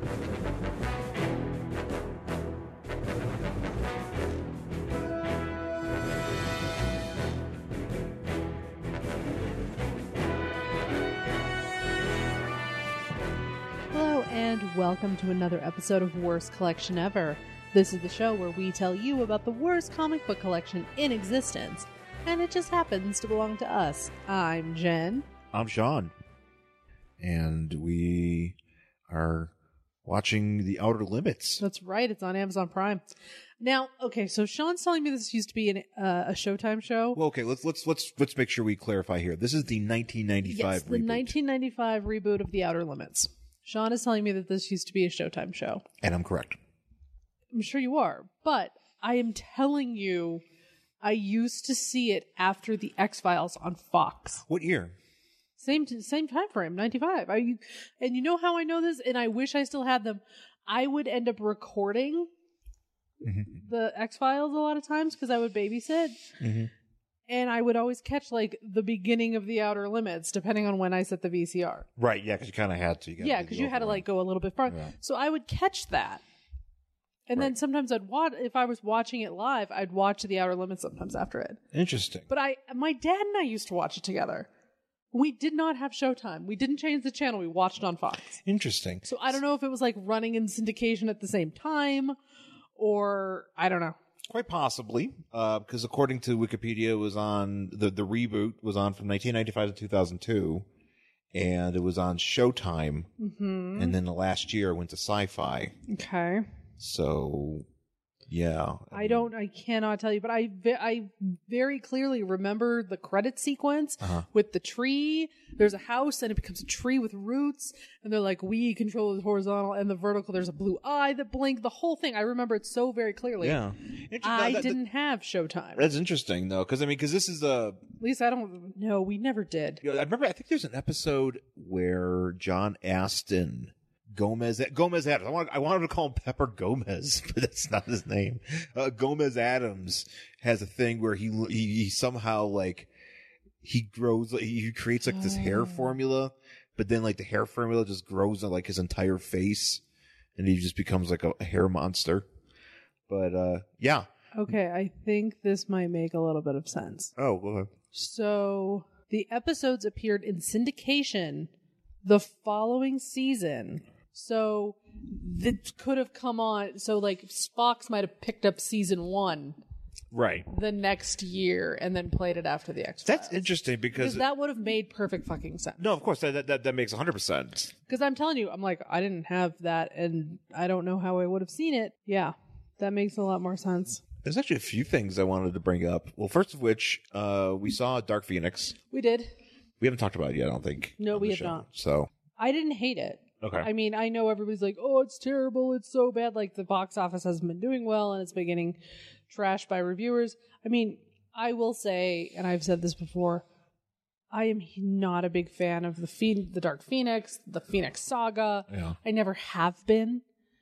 Hello and welcome to another episode of Worst Collection Ever. This is the show where we tell you about the worst comic book collection in existence, and it just happens to belong to us. I'm Jen. I'm Sean. And we are watching The Outer Limits. That's right, it's on Amazon Prime. Now, okay, so Sean's telling me this used to be a Showtime show. Well, okay, let's make sure we clarify here. This is the 1995 yes, the reboot. 1995 reboot of The Outer Limits. Sean is telling me that this used to be a Showtime show. And I'm correct. I'm sure you are, but I am telling you, I used to see it after the X-Files on Fox. What year? Same time frame, 95. And you know how I know this? And I wish I still had them. I would end up recording the X-Files a lot of times because I would babysit. Mm-hmm. And I would always catch, like, the beginning of The Outer Limits, depending on when I set the VCR. Right, yeah, because you kind of had to. Yeah, because you had to, like, go a little bit far. Yeah. So I would catch that. And then sometimes I'd watch, if I was watching it live, I'd watch The Outer Limits sometimes after it. Interesting. But my dad and I used to watch it together. We did not have Showtime. We didn't change the channel. We watched on Fox. Interesting. So I don't know if it was, like, running in syndication at the same time, or I don't know. Quite possibly, because according to Wikipedia, it was on the reboot was on from 1995 to 2002, and it was on Showtime, and then the last year it went to Sci-Fi. Okay. So, yeah. I cannot tell you, but I very clearly remember the credit sequence with the tree. There's a house and it becomes a tree with roots, and they're like, we control the horizontal and the vertical. There's a blue eye that blinked. The whole thing. I remember it so very clearly. Yeah. I didn't have Showtime. That's interesting, though, because this is at least I don't know. We never did. I remember, I think there's an episode where John Astin... Gomez Adams. I wanted to call him Pepper Gomez, but that's not his name. Gomez Adams has a thing where he somehow, like, he creates, like, this hair formula, but then, like, the hair formula just grows on, like, his entire face, and he just becomes, like, a hair monster. But yeah. Okay, I think this might make a little bit of sense. Oh, go ahead. So the episodes appeared in syndication the following season. So this could have come on. So, like, Fox might have picked up season 1 right the next year and then played it after the X-Files. That's interesting because that would have made perfect fucking sense. No, of course that makes 100%. Because I'm telling you, I'm like, I didn't have that, and I don't know how I would have seen it. Yeah, that makes a lot more sense. There's actually a few things I wanted to bring up. Well, first of which, we saw Dark Phoenix. We did. We haven't talked about it yet, I don't think. No, we have not. So I didn't hate it. Okay. I mean, I know everybody's like, oh, it's terrible, it's so bad. Like, the box office hasn't been doing well, and it's been getting trashed by reviewers. I mean, I will say, and I've said this before, I am not a big fan of the Dark Phoenix, the Phoenix Saga. Yeah. I never have been.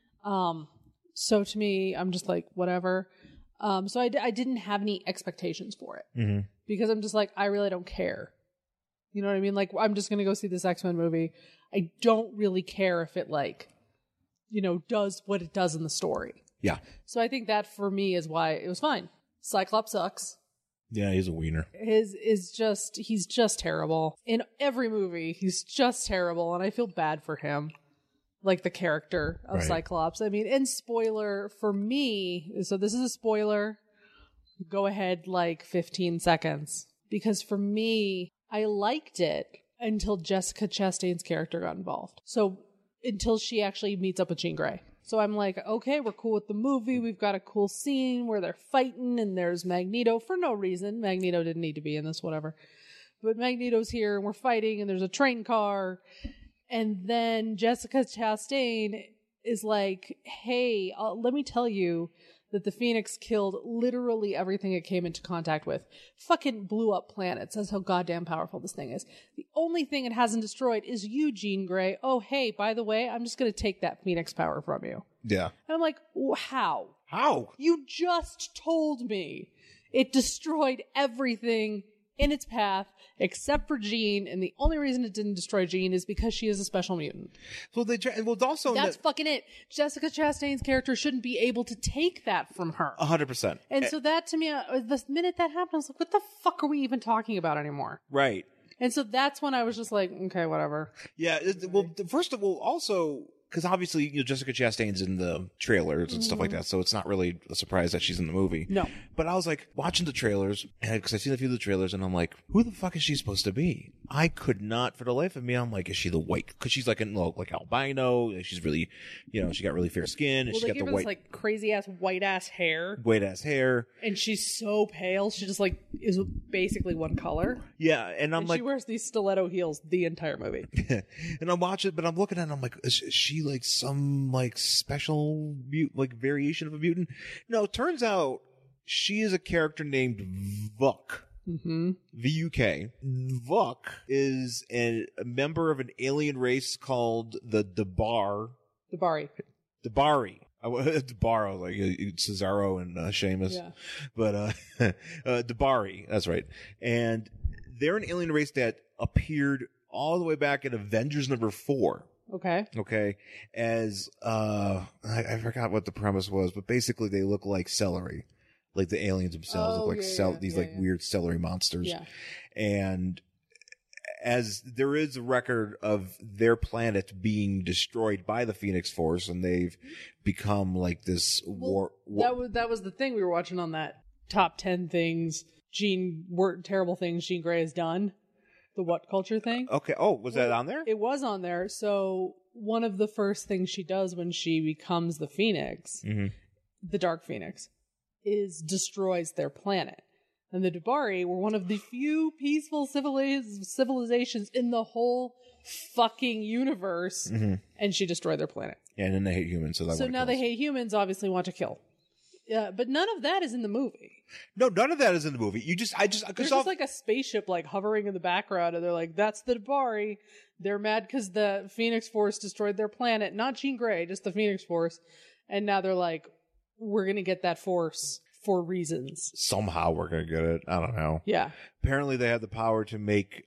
So to me, I'm just like, whatever. So I didn't have any expectations for it. Because I'm just like, I really don't care. You know what I mean? Like, I'm just going to go see this X-Men movie. I don't really care if it, like, you know, does what it does in the story. Yeah. So I think that for me is why it was fine. Cyclops sucks. Yeah, he's a wiener. He's just terrible. In every movie, he's just terrible, and I feel bad for him. Like, the character of Cyclops. I mean, and spoiler for me, so this is a spoiler. Go ahead, like, 15 seconds. Because for me, I liked it until Jessica Chastain's character got involved. So until she actually meets up with Jean Grey. So I'm like, okay, we're cool with the movie. We've got a cool scene where they're fighting and there's Magneto for no reason. Magneto didn't need to be in this, whatever. But Magneto's here and we're fighting and there's a train car. And then Jessica Chastain is like, hey, let me tell you that the Phoenix killed literally everything it came into contact with. Fucking blew up planets. That's how goddamn powerful this thing is. The only thing it hasn't destroyed is you, Jean Grey. Oh, hey, by the way, I'm just going to take that Phoenix power from you. Yeah. And I'm like, how? How? You just told me it destroyed everything in its path, except for Jean, and the only reason it didn't destroy Jean is because she is a special mutant. Well, it's also That's fucking it. Jessica Chastain's character shouldn't be able to take that from her. 100%. And so that, to me, the minute that happened, I was like, what the fuck are we even talking about anymore? Right. And so that's when I was just like, okay, whatever. Yeah. Well, first of all, also, because obviously, Jessica Chastain's in the trailers and stuff like that, so it's not really a surprise that she's in the movie. No. But I was like, watching the trailers, because I've seen a few of the trailers, and I'm like, who the fuck is she supposed to be? I could not, for the life of me, I'm like, is she the white? Because she's like albino, and she's really, she got really fair skin, and Well, she they got give the her this, like, crazy-ass, white-ass hair. white-ass hair. And she's so pale, she just, like, is basically one color. Yeah, and I'm And like... she wears these stiletto heels the entire movie. And I'm watching, but I'm looking at it, and I'm like, is she like some like special variation of a mutant? No, it turns out she is a character named Vuk. Mm-hmm. V-U-K. Vuk is a member of an alien race called the Dabari. Dabari. Dabari, I was like Cesaro and Sheamus. Yeah. But Dabari, that's right. And they're an alien race that appeared all the way back in Avengers #4. Okay. As, I forgot what the premise was, but basically they look like celery. Like the aliens themselves look like these weird celery monsters. Yeah. And as there is a record of their planet being destroyed by the Phoenix Force, and they've become like this That was the thing we were watching on that top 10 things terrible things Jean Grey has done. The what culture thing. Okay. Oh, was that on there? It was on there. So one of the first things she does when she becomes the Phoenix, the Dark Phoenix, is destroys their planet. And the Dabari were one of the few peaceful civilizations in the whole fucking universe, and she destroyed their planet. Yeah, and then they hate humans, so now they hate humans, obviously want to kill. Yeah, but none of that is in the movie. No, none of that is in the movie. There's just like a spaceship like hovering in the background, and they're like, "That's the Dabari." They're mad because the Phoenix Force destroyed their planet, not Jean Grey, just the Phoenix Force, and now they're like, "We're gonna get that force for reasons." Somehow we're gonna get it. I don't know. Yeah. Apparently, they have the power to make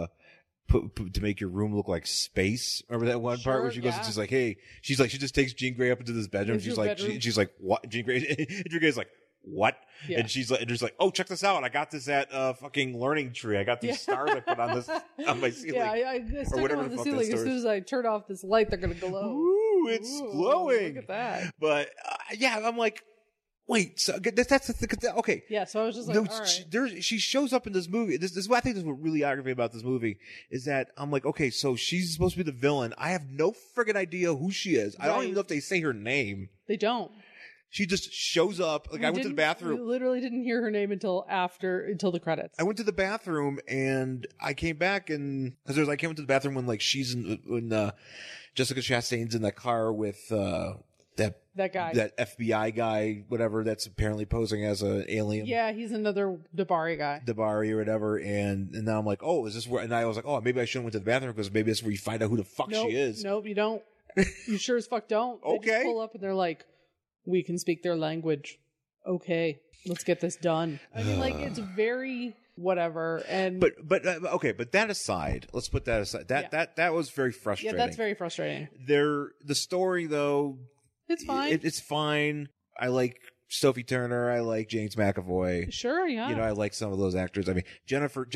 to make your room look like space. Remember that one part where she goes, she's like, "Hey," she just takes Jean Grey up into this bedroom. She's like, "What?" Jean Grey's like, "What?" Yeah. And she's like, "Oh, check this out! I got this at fucking Learning Tree. I got these stars I put on my ceiling." Yeah, I stuck them on the ceiling. As soon as I turn off this light, they're gonna glow. Ooh, it's glowing! Look at that. But yeah, I'm like, wait, so that's okay. Yeah, so I was just like, all right. She shows up in this movie. This is what I think is what really aggravating about this movie is that I'm like, okay, so she's supposed to be the villain. I have no friggin' idea who she is. I don't even know if they say her name. They don't. She just shows up. Like I went to the bathroom. We literally didn't hear her name until the credits. I went to the bathroom and I came back and because I came into the bathroom when like she's when Jessica Chastain's in that car with that guy, that FBI guy, whatever, that's apparently posing as an alien. Yeah, he's another Dabari guy. Dabari or whatever. And now I'm like, oh, is this where? And I was like, oh, maybe I shouldn't went to the bathroom because maybe that's where you find out who the fuck she is. Nope, you don't. You sure as fuck don't. They Okay. Just pull up and they're like, we can speak their language. Okay, let's get this done. I mean, like, it's very whatever. And but okay, but that aside, let's put that aside. That was very frustrating. Yeah, that's very frustrating. The story though. It's fine. It's fine. I like Sophie Turner. I like James McAvoy. Sure, yeah. I like some of those actors. I mean, Jennifer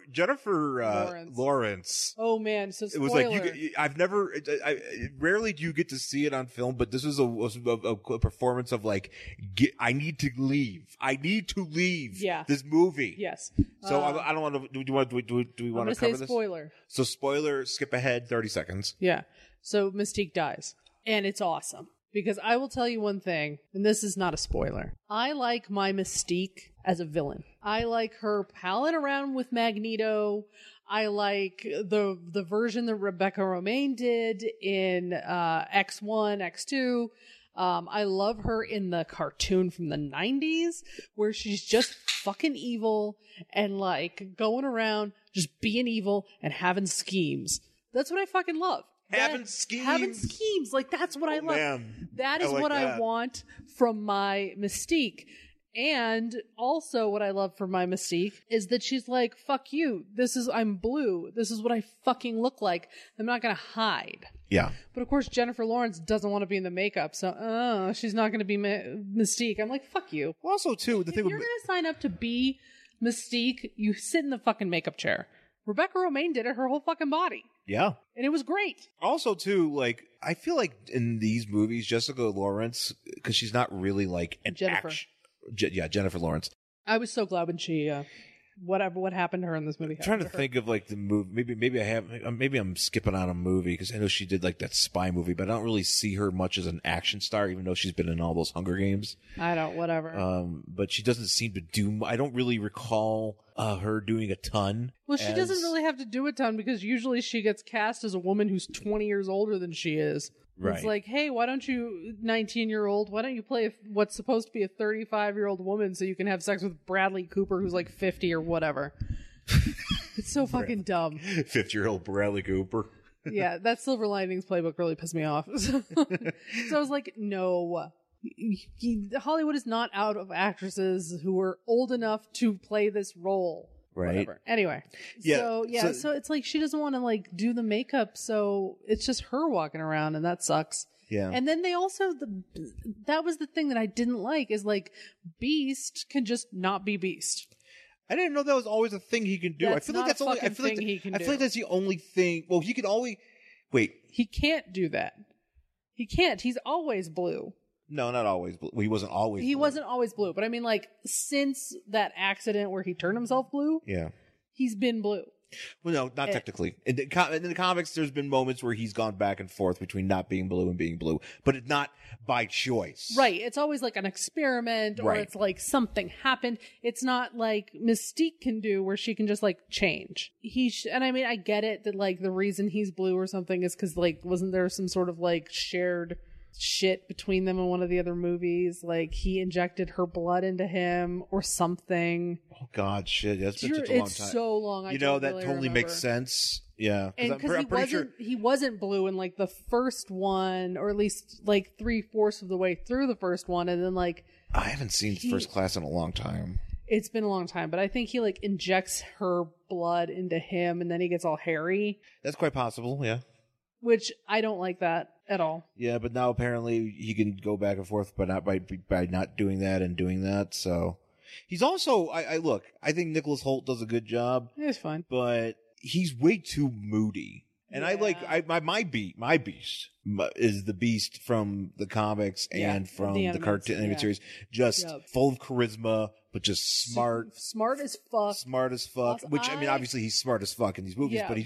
Lawrence. Oh man, so spoiler. It was like rarely do you get to see it on film, but this was a performance of like, I need to leave. Yeah. This movie. Yes. So I don't want to. Do we want to cover this? Spoiler. So spoiler. Skip ahead 30 seconds. Yeah. So Mystique dies, and it's awesome. Because I will tell you one thing, and this is not a spoiler. I like my Mystique as a villain. I like her palling around with Magneto. I like the version that Rebecca Romijn did in X1, X2. I love her in the cartoon from the 90s where she's just fucking evil and like going around just being evil and having schemes. That's what I fucking love. Having schemes. Like, that's what I love. Man. That is what I want from my Mystique. And also what I love for my Mystique is that she's like, fuck you. I'm blue. This is what I fucking look like. I'm not going to hide. Yeah. But of course, Jennifer Lawrence doesn't want to be in the makeup. So, she's not going to be Mystique. I'm like, fuck you. Well, also, too, the If thing you're going to sign up to be Mystique, you sit in the fucking makeup chair. Rebecca Romijn did it her whole fucking body. Yeah. And it was great. Also, too, like, I feel like in these movies, Jessica Lawrence, because she's not really like an Jennifer. Jennifer Lawrence. I was so glad when she, what happened to her in this movie. I'm trying to think of like the movie. Maybe I'm skipping on a movie because I know she did like that spy movie, but I don't really see her much as an action star, even though she's been in all those Hunger Games. Whatever. But she doesn't seem to do. I don't really recall her doing a ton. Well, she doesn't really have to do a ton because usually she gets cast as a woman who's 20 years older than she is. Right. It's like, hey, why don't you, 19-year-old, why don't you play what's supposed to be a 35-year-old woman so you can have sex with Bradley Cooper who's like 50 or whatever? It's so fucking dumb. 50-year-old Bradley Cooper. Yeah, that Silver Linings playbook really pissed me off. So I was like, no. Hollywood is not out of actresses who are old enough to play this role. Right. Whatever. Anyway. Yeah. So it's like she doesn't want to like do the makeup, so it's just her walking around, and that sucks. Yeah. And then they also that was the thing that I didn't like is like Beast can just not be Beast. I didn't know that was always a thing he can do. That's I feel like that's only. I feel like he can I feel like that's the only thing. Well, he can always. Wait. He can't do that. He can't. He's always blue. No, not always. Well, he wasn't always. He blue. wasn't always blue, but I mean, like since that accident where he turned himself blue, Yeah. he's been blue. Well, no, not technically. In the comics, there's been moments where he's gone back and forth between not being blue and being blue, but it's not by choice. Right. It's always like an experiment or Right. it's like something happened. It's not like Mystique can do where she can just like change. And I mean, I get it that like the reason he's blue or something is because like, wasn't there some sort of like shared shit between them in one of the other movies? Like he injected her blood into him or something. Oh God, shit! That's been such a long time. It's so long. You know that totally makes sense. Yeah, and because he wasn't blue in like the first one, or at least like 3/4 of the way through the first one, and then like I haven't seen First Class in a long time. It's been a long time, but I think he like injects her blood into him, and then he gets all hairy. That's quite possible. Yeah. Which I don't like that at all. Yeah, but now apparently he can go back and forth, but not by not doing that and doing that. So he's also I think Nicholas Hoult does a good job. It's fine, but he's way too moody. And my Beast is the Beast from the comics and from the cartoon animated series, just full of charisma, but just smart as fuck. Also, which I mean, obviously he's smart as fuck in these movies, but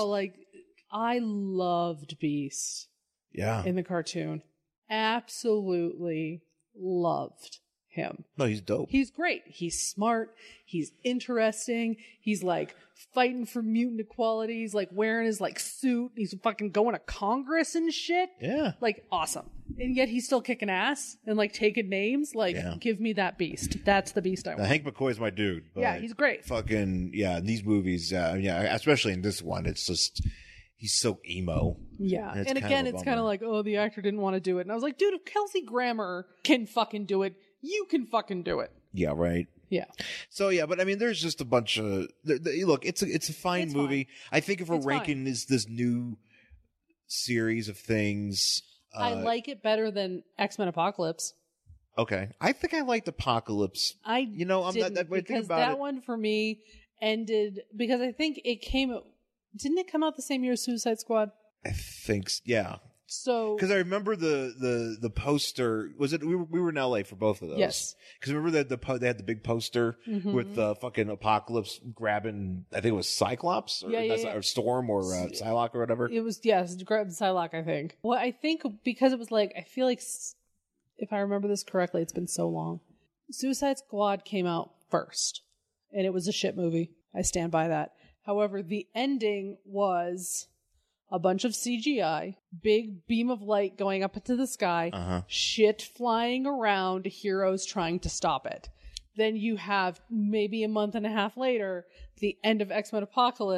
I loved Beast. Yeah. In the cartoon. Absolutely loved him. No, he's dope. He's great. He's smart. He's interesting. He's like fighting for mutant equality. He's like wearing his like suit. He's fucking going to Congress and shit. Yeah. Like awesome. And yet he's still kicking ass and like taking names. Like, give me that Beast. That's the Beast I want. Hank McCoy's my dude. Yeah, he's great. Fucking, in these movies, especially in this one, it's just, he's so emo. Yeah. And again, it's kind of like, oh, the actor didn't want to do it. And I was like, dude, if Kelsey Grammer can fucking do it, you can fucking do it. Yeah, right. Yeah. So but I mean, there's just a bunch of look. It's a fine movie. I think if we're ranking this new series of things, I like it better than X-Men Apocalypse. Okay, I think I liked Apocalypse. I'm not that way because about that one for me ended because I think it came. Didn't it come out the same year as Suicide Squad? I think yeah. So, because I remember the poster, was it we were in LA for both of those? Yes. Because remember that they had the big poster with the fucking Apocalypse grabbing, I think it was Cyclops or Storm or Psylocke or whatever. It was grabbing Psylocke, I think. Well, I think because it was like I feel like if I remember this correctly, it's been so long. Suicide Squad came out first, and it was a shit movie. I stand by that. However, the ending was a bunch of CGI, big beam of light going up into the sky, shit flying around, heroes trying to stop it. Then you have maybe a month and a half later, the end of X-Men Apocalypse,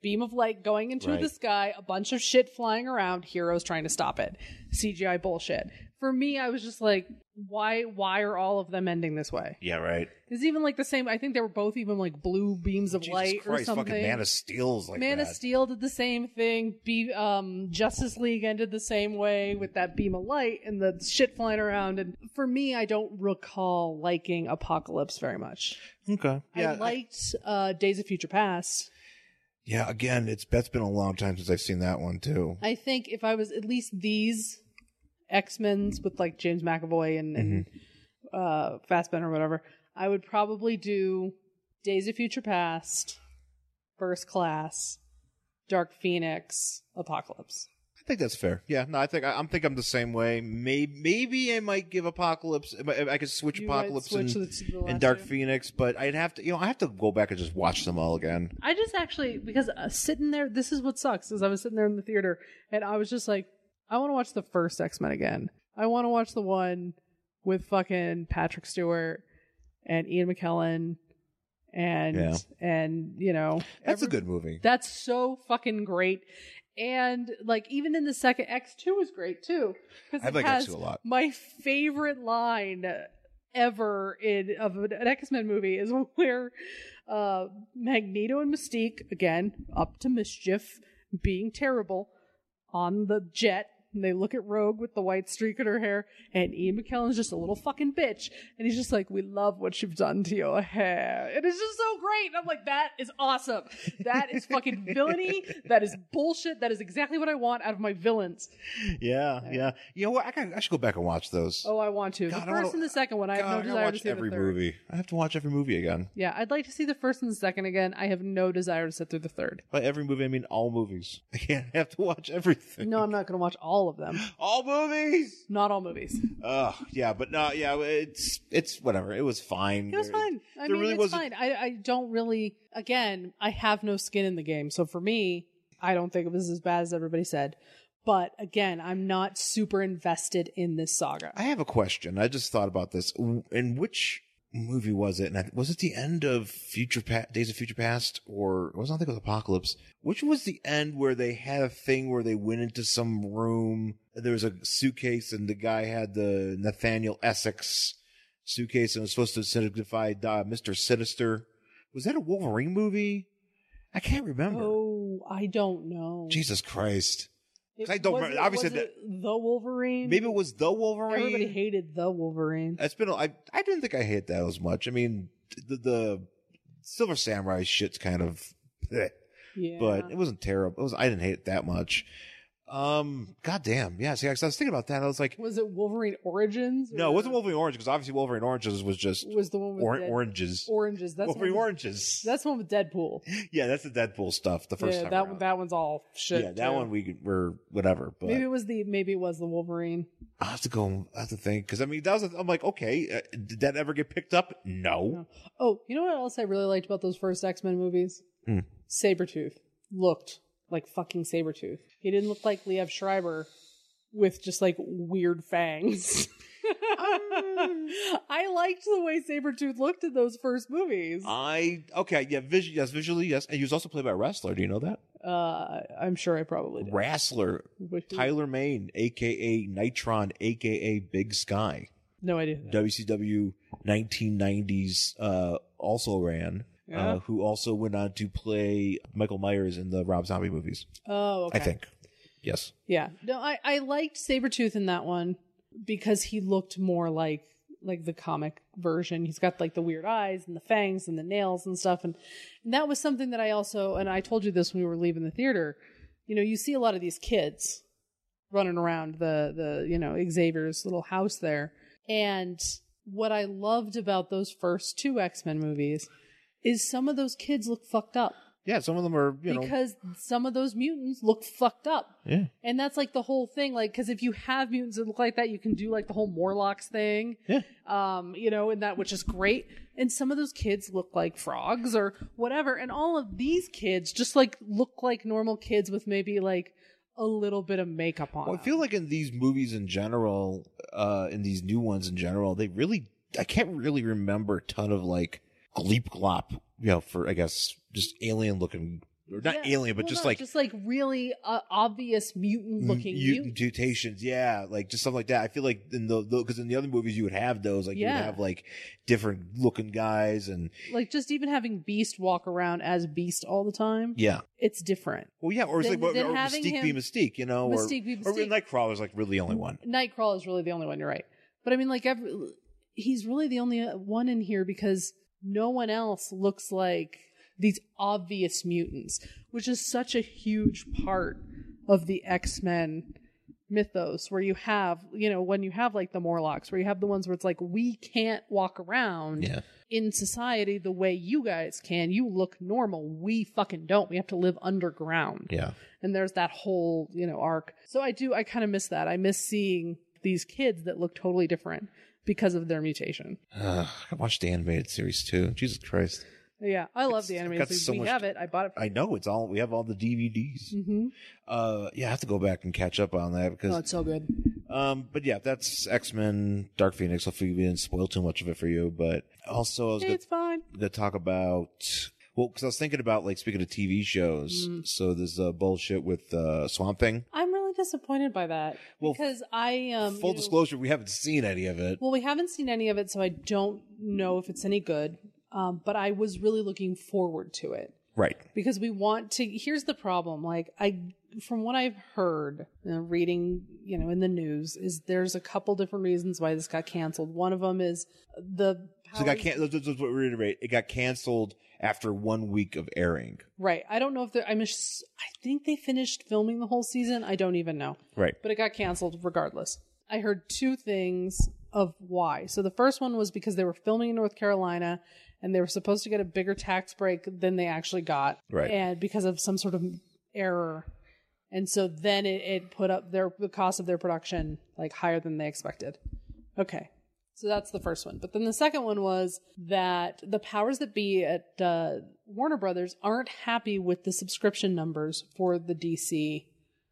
beam of light going into the sky, a bunch of shit flying around, heroes trying to stop it. CGI bullshit. For me, I was just like, why are all of them ending this way? Yeah, right. It's even like the same. I think they were both even like blue beams of light Christ, or something. fucking Man of Steel's like Man that. of Steel did the same thing. Justice League ended the same way with that beam of light and the shit flying around. And for me, I don't recall liking Apocalypse very much. Okay. Yeah, I liked Days of Future Past. Yeah, again, that's been a long time since I've seen that one too. I think if I was at least these X-Men's with like James McAvoy and Fassbender or whatever, I would probably do Days of Future Past, First Class, Dark Phoenix, Apocalypse. I think that's fair. Yeah, no, I'm the same way. Maybe I might give Apocalypse. I could switch Apocalypse and Dark Phoenix, but I'd have to. I have to go back and just watch them all again. I just actually because sitting there, this is what sucks. Is I was sitting there in the theater and I was just like, I want to watch the first X-Men again. I want to watch the one with fucking Patrick Stewart and Ian McKellen and you know, that's a good movie. That's so fucking great. And like even in the second, X2 is great too, because I like X2 a lot. My favorite line ever of an X-Men movie is where Magneto and Mystique, again up to mischief, being terrible, on the jet. And they look at Rogue with the white streak in her hair, and Ian McKellen's just a little fucking bitch. And he's just like, we love what you've done to your hair. And it's just so great. And I'm like, that is awesome. That is fucking villainy. That is bullshit. That is exactly what I want out of my villains. Yeah. You know what? I should go back and watch those. Oh, I want to. God, the first and the second one, I have no desire to see every the third. movie. I have to watch every movie again. Yeah, I'd like to see the first and the second again. I have no desire to sit through the third. By every movie, I mean all movies. I can't have to watch everything. No, I'm not going to watch all of them. All movies? Not all movies. Yeah, but no, yeah, it's whatever. It was fine. It was fine. I mean, really it's fine. I don't really, again, I have no skin in the game. So for me, I don't think it was as bad as everybody said. But again, I'm not super invested in this saga. I have a question. I just thought about this. In which movie was it? And was it the end of Days of Future Past, or I think it was Apocalypse? Which was the end where they had a thing where they went into some room? There was a suitcase, and the guy had the Nathaniel Essex suitcase, and it was supposed to signify Mr. Sinister. Was that a Wolverine movie? I can't remember. Oh, I don't know. Jesus Christ. I don't remember. Obviously, was it the Wolverine? Maybe it was the Wolverine. Everybody hated the Wolverine. It's been. I didn't think I hated that as much. I mean, the Silver Samurai shit's kind of, yeah, but it wasn't terrible. I didn't hate it that much. God damn. Yeah. See, I was thinking about that. I was like, was it Wolverine Origins? No, it wasn't Wolverine Orange, because obviously Wolverine Oranges was the one with oranges. Oranges. That's Wolverine Oranges. That's the one with Deadpool. Yeah, that's the Deadpool stuff. The first time around. That one's all shit. Yeah, that one we were whatever. But maybe it was the Wolverine. I have to think, because I mean I'm like, okay, did that ever get picked up? No. Oh, you know what else I really liked about those first X-Men movies? Sabretooth looked like fucking Sabretooth. He didn't look like Liev Schreiber with just like weird fangs. I liked the way Sabretooth looked in those first movies. Visually, yes. And he was also played by a wrestler. Do you know that? I'm sure I probably did. Wrestler. Tyler Mane, a.k.a. Nitron, a.k.a. Big Sky. No idea. WCW 1990s also ran. Yeah. Who also went on to play Michael Myers in the Rob Zombie movies. Oh, okay. I think. Yes. Yeah. No, I liked Sabretooth in that one because he looked more like the comic version. He's got like the weird eyes and the fangs and the nails and stuff. And that was something that I also, and I told you this when we were leaving the theater, you know, you see a lot of these kids running around the Xavier's little house there. And what I loved about those first two X-Men movies is some of those kids look fucked up. Yeah, some of them are, because some of those mutants look fucked up. Yeah. And that's like the whole thing. Like, because if you have mutants that look like that, you can do like the whole Morlocks thing. Yeah. And that, which is great. And some of those kids look like frogs or whatever. And all of these kids just like look like normal kids with maybe like a little bit of makeup on. Well, I feel like in these movies in general, in these new ones in general, I can't really remember a ton of like Gleep Glop, for, I guess, just alien looking or not alien, but just like really obvious mutant looking mutations. Yeah, like just something like that. I feel like because in the other movies you would have those, like you would have like different looking guys, and like just even having Beast walk around as Beast all the time. Yeah, it's different. Well, yeah, or it's like or Mystique be Mystique, you know, Mystique be Mystique. Or Nightcrawler's like really the only one. Nightcrawler is really the only one. You're right, but I mean, like he's really the only one in here because no one else looks like these obvious mutants, which is such a huge part of the X-Men mythos, where you have, when you have like the Morlocks, where you have the ones where it's like, we can't walk around in society the way you guys can. You look normal. We fucking don't. We have to live underground. Yeah. And there's that whole, arc. So I kind of miss that. I miss seeing these kids that look totally different because of their mutation. I watched the animated series too. Jesus Christ. Yeah, I love the animated series. We have it. I bought it. I know we have all the DVDs. Mm-hmm. Yeah, I have to go back and catch up on that because it's so good. But yeah, that's X-Men Dark Phoenix. Hopefully we didn't spoil too much of it for you. But also, it's fine. To talk about, well, because I was thinking about, like, speaking of TV shows, so there's bullshit with Swamp Thing. I'm really disappointed by that because full disclosure, we haven't seen any of it. Well, we haven't seen any of it, so I don't know if it's any good. But I was really looking forward to it. Right. Because we want to, here's the problem. Like from what I've heard, reading, in the news, is there's a couple different reasons why this got canceled. One of them is let's reiterate. It got canceled after 1 week of airing. Right. I don't know if I think they finished filming the whole season. I don't even know. Right. But it got canceled regardless. I heard two things of why. So the first one was because they were filming in North Carolina and they were supposed to get a bigger tax break than they actually got. Right. And because of some sort of error. And so then it put up the cost of their production like higher than they expected. Okay. So that's the first one. But then the second one was that the powers that be at Warner Brothers aren't happy with the subscription numbers for the DC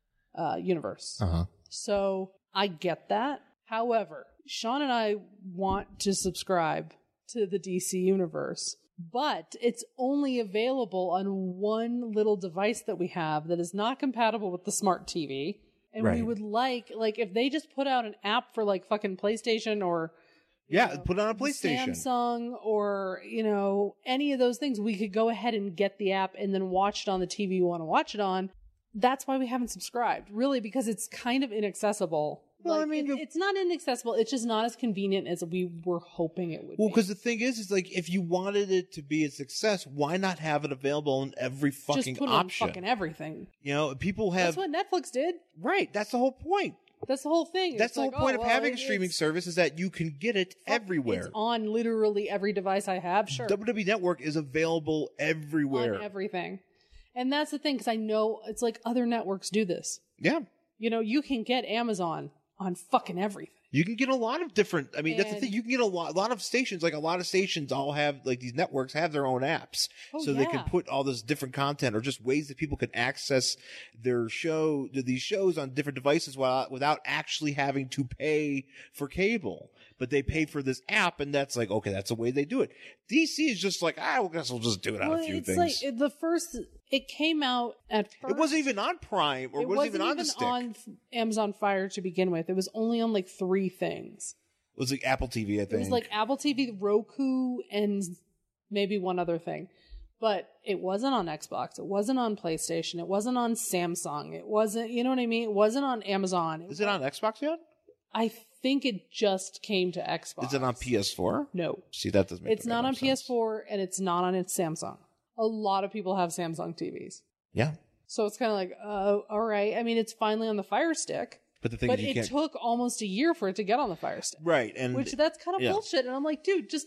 universe. Uh-huh. So I get that. However, Sean and I want to subscribe to the DC universe, but it's only available on one little device that we have that is not compatible with the smart TV. And we would like if they just put out an app for like fucking PlayStation or put it on a PlayStation, Samsung, or any of those things, we could go ahead and get the app and then watch it on the TV you want to watch it on. That's why we haven't subscribed, really, because it's kind of inaccessible. Well, I mean, it's not inaccessible. It's just not as convenient as we were hoping it would be. Well, because the thing is like, if you wanted it to be a success, why not have it available in every fucking option? Just put it on fucking everything. People have... That's what Netflix did. Right. That's the whole point. That's the whole thing. That's the whole point of having a streaming service, is that you can get it everywhere. It's on literally every device I have, sure. WWE Network is available everywhere. On everything. And that's the thing, because I know it's like other networks do this. Yeah. You can get Amazon on fucking everything. You can get a lot of different, that's the thing. You can get a lot of stations, like a lot of stations all have, like these networks have their own apps. They can put all this different content or just ways that people can access these shows on different devices without actually having to pay for cable. But they pay for this app, and that's like, okay, that's the way they do it. DC is just like, I guess we'll just do it on a few things. Like it came out at first. It wasn't even on Prime, or it wasn't even on the stick. On Amazon Fire to begin with. It was only on like 3 things. It was like Apple TV, I think. It was like Apple TV, Roku, and maybe one other thing. But it wasn't on Xbox. It wasn't on PlayStation. It wasn't on Samsung. It wasn't, you know what I mean? It wasn't on Amazon. Is it on Xbox yet? I think it just came to Xbox. Is it on PS4? No. See, that doesn't make sense. It's not on PS4, and it's not on Samsung. A lot of people have Samsung TVs. Yeah. So it's kind of like, all right. It's finally on the Fire Stick. But the thing is, it took almost a year for it to get on the Fire Stick. Right. Which that's kind of bullshit. And I'm like, dude, just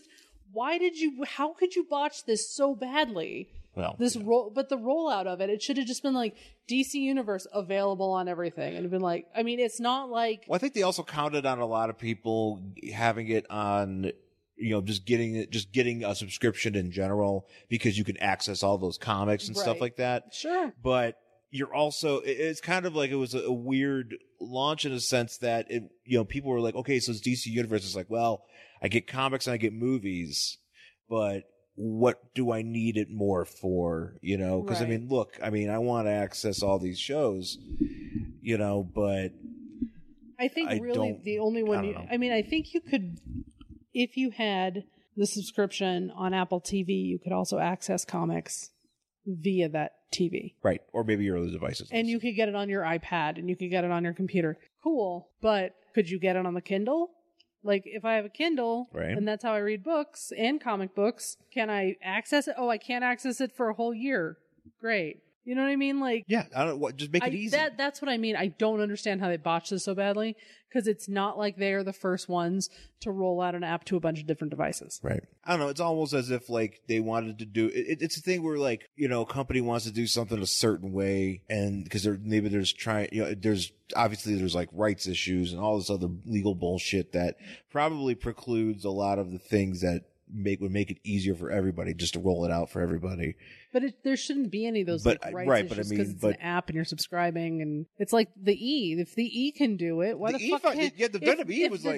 how could you botch this so badly? Well, but the rollout of it should have just been like DC Universe available on everything, and it'd been like, it's not like. Well, I think they also counted on a lot of people having it on, just getting a subscription in general, because you can access all those comics and stuff like that. Sure. But you're also, it's kind of like it was a weird launch in a sense that people were like, okay, so it's DC Universe. It's like, well, I get comics and I get movies, but what do I need it more for? You know, because I Right. mean, look, I mean, I want to access all these shows, you know, but I think I really don't- the only one I don't you, know. I mean, I think you could, if you had the subscription on Apple TV, you could also access comics via that TV. right, or maybe your other devices. And you could get it on your iPad and you could get it on your computer. Cool. But could you get it on the Kindle? Like, if I have a Kindle, Right. and that's how I read books and comic books, can I access it? Oh, I can't access it for a whole year. Great. You know what I mean? Like, yeah, I don't what just make it easy. that's what I mean. I don't understand how they botched this so badly, because it's not like they are the first ones to roll out an app to a bunch of different devices. Right. I don't know. It's almost as if like they wanted to do it's a thing where like, you know, a company wants to do something a certain way, and because maybe there's trying, you know, there's like rights issues and all this other legal bullshit that probably precludes a lot of the things that would make it easier for everybody just to roll it out for everybody. But there shouldn't be any of those But- like, rights right, but I issues mean, because it's but- an app and you're subscribing, and it's like the E. If the E can do it, why The the E fuck fuck- can't? yeah, the if, WWE if was the like-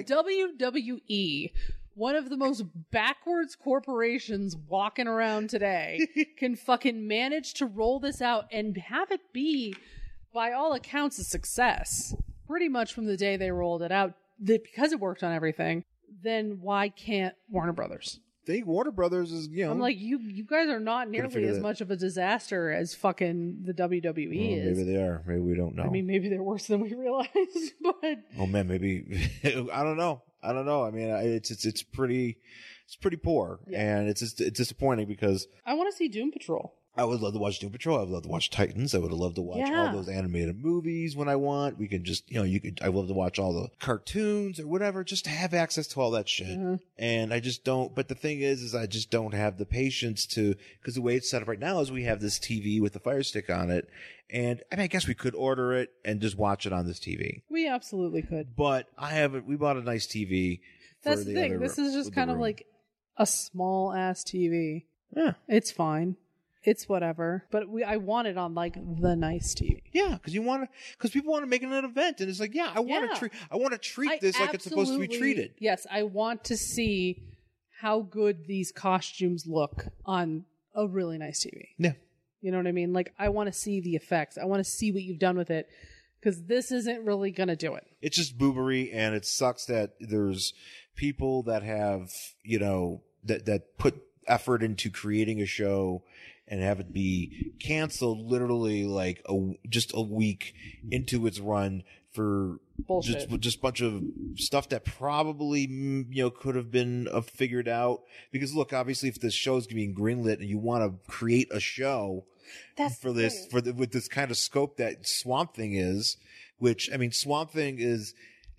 WWE, one of the most backwards corporations walking around today, can fucking manage to roll this out and have it be, by all accounts, a success. Pretty much from the day they rolled it out, because it worked on everything. Then why can't Warner Brothers? I think Warner Brothers is, you know, I'm like, you guys are not nearly figure as that- much of a disaster as fucking the WWE well, is. maybe they are. Maybe we don't know. I mean, maybe they're worse than we realize, but oh man, maybe I don't know. I mean, it's pretty poor, Yeah. and it's disappointing because I want to see Doom Patrol. I would love to watch Doom Patrol. I would love to watch Titans. I would love to watch Yeah. all those animated movies when I want. We can just, you know, I love to watch all the cartoons or whatever, just to have access to all that shit. Mm-hmm. And I just don't, but the thing is I just don't have the patience to, because the way it's set up right now is we have this TV with the Fire Stick on it. And I mean, I guess we could order it and just watch it on this TV. We absolutely could. But we bought a nice TV. For That's the thing. other This is just with the kind of room. like a small ass TV. Yeah. It's fine. It's whatever. But I want it on like the nice TV. Yeah, because people want to make it an event, and it's like, yeah, I want to treat this like it's supposed to be absolutely- treated. Yes, I want to see how good these costumes look on a really nice TV. Yeah, You know what I mean? Like, I want to see the effects. I want to see what you've done with it, because this isn't really going to do it. it's just boobery, and it sucks that there's people that have, you know, that put effort into creating a show and have it be canceled literally like just a week into its run for Bullshit. just a bunch of stuff that probably, you know, could have been figured out. Because look, obviously, if this show's being greenlit and you want to create a show That's for the this, thing. with this kind of scope that Swamp Thing is, which I mean, Swamp Thing is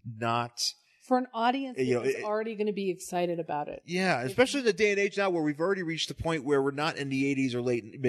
not. For an audience You know, that's already going to be excited about it. Yeah, especially in the day and age now where we've already reached the point where we're not in the 80s or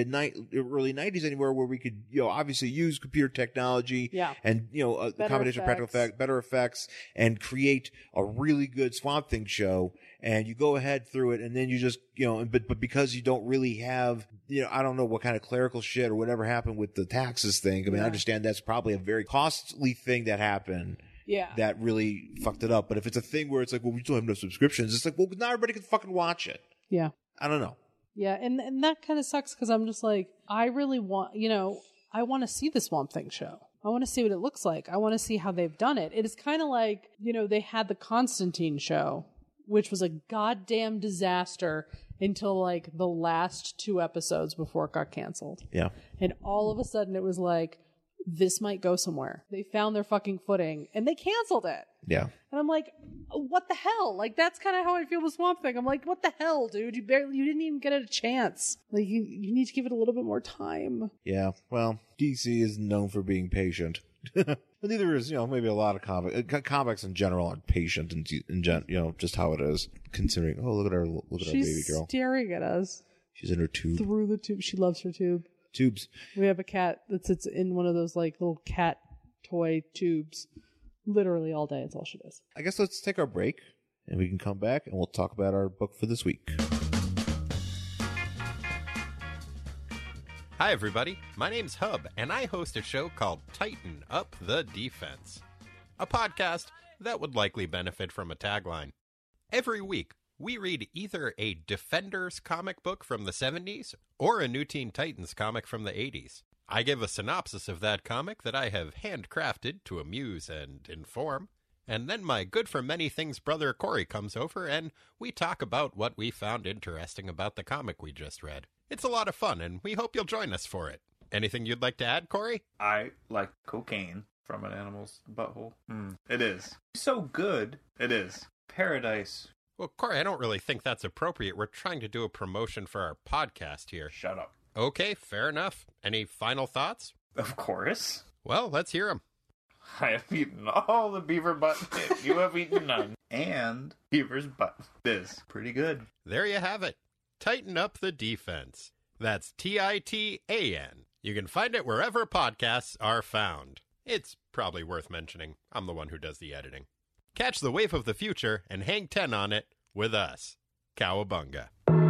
early 90s anymore, where we could, you know, obviously use computer technology Yeah. and, you know, a Better combination of practical effects. effects, better effects, and create a really good Swamp Thing show. And you go ahead through it, and then you just, you know, but because you don't really have, you know, I don't know what kind of clerical shit or whatever happened with the taxes thing. I mean, I Yeah. understand that's probably a very costly thing that happened. Yeah. That really fucked it up. But if it's a thing where it's like, well, we still have no subscriptions, it's like, well, not everybody can fucking watch it. Yeah. I don't know. Yeah. And that kind of sucks, because I'm just like, I really want, you know, I want to see the Swamp Thing show. I want to see what it looks like. I want to see how they've done it. It is kind of like, you know, they had the Constantine show, which was a goddamn disaster until like the last 2 episodes before it got canceled. Yeah. And all of a sudden it was like, this might go somewhere. They found their fucking footing and they canceled it. Yeah. And I'm like, what the hell? Like, that's kind of how I feel with Swamp Thing. I'm like, what the hell, dude? You didn't even get it a chance. Like, you need to give it a little bit more time. Yeah. Well, DC is known for being patient. But neither is, you know, maybe a lot of comics in general aren't patient and you know, just how it is. Considering, oh, look at our baby She's girl. staring at us She's in her tube. through the tube. She loves her tube. Tubes. We have a cat that sits in one of those, like, little cat toy tubes. Literally all day. It's all she does. I guess let's take our break and we can come back and we'll talk about our book for this week. Hi, everybody. My name's Hub, and I host a show called Tighten Up the Defense, a podcast that would likely benefit from a tagline. Every week, we read either a Defenders comic book from the 70s or a New Teen Titans comic from the 80s. I give a synopsis of that comic that I have handcrafted to amuse and inform, and then my good for many things brother Corey comes over and we talk about what we found interesting about the comic we just read. It's a lot of fun, and we hope you'll join us for it. Anything you'd like to add, Corey? I like cocaine from an animal's butthole. It is. So good. It is. Paradise. Well, Corey, I don't really think that's appropriate. We're trying to do a promotion for our podcast here. Shut up. Okay, fair enough. Any final thoughts? Of course. Well, let's hear them. I have eaten all the beaver butt. You have eaten none. And beaver's butt is pretty good. There you have it. Tighten up the defense. That's Titan. You can find it wherever podcasts are found. It's probably worth mentioning. I'm the one who does the editing. Catch the wave of the future and hang 10 on it with us. Cowabunga.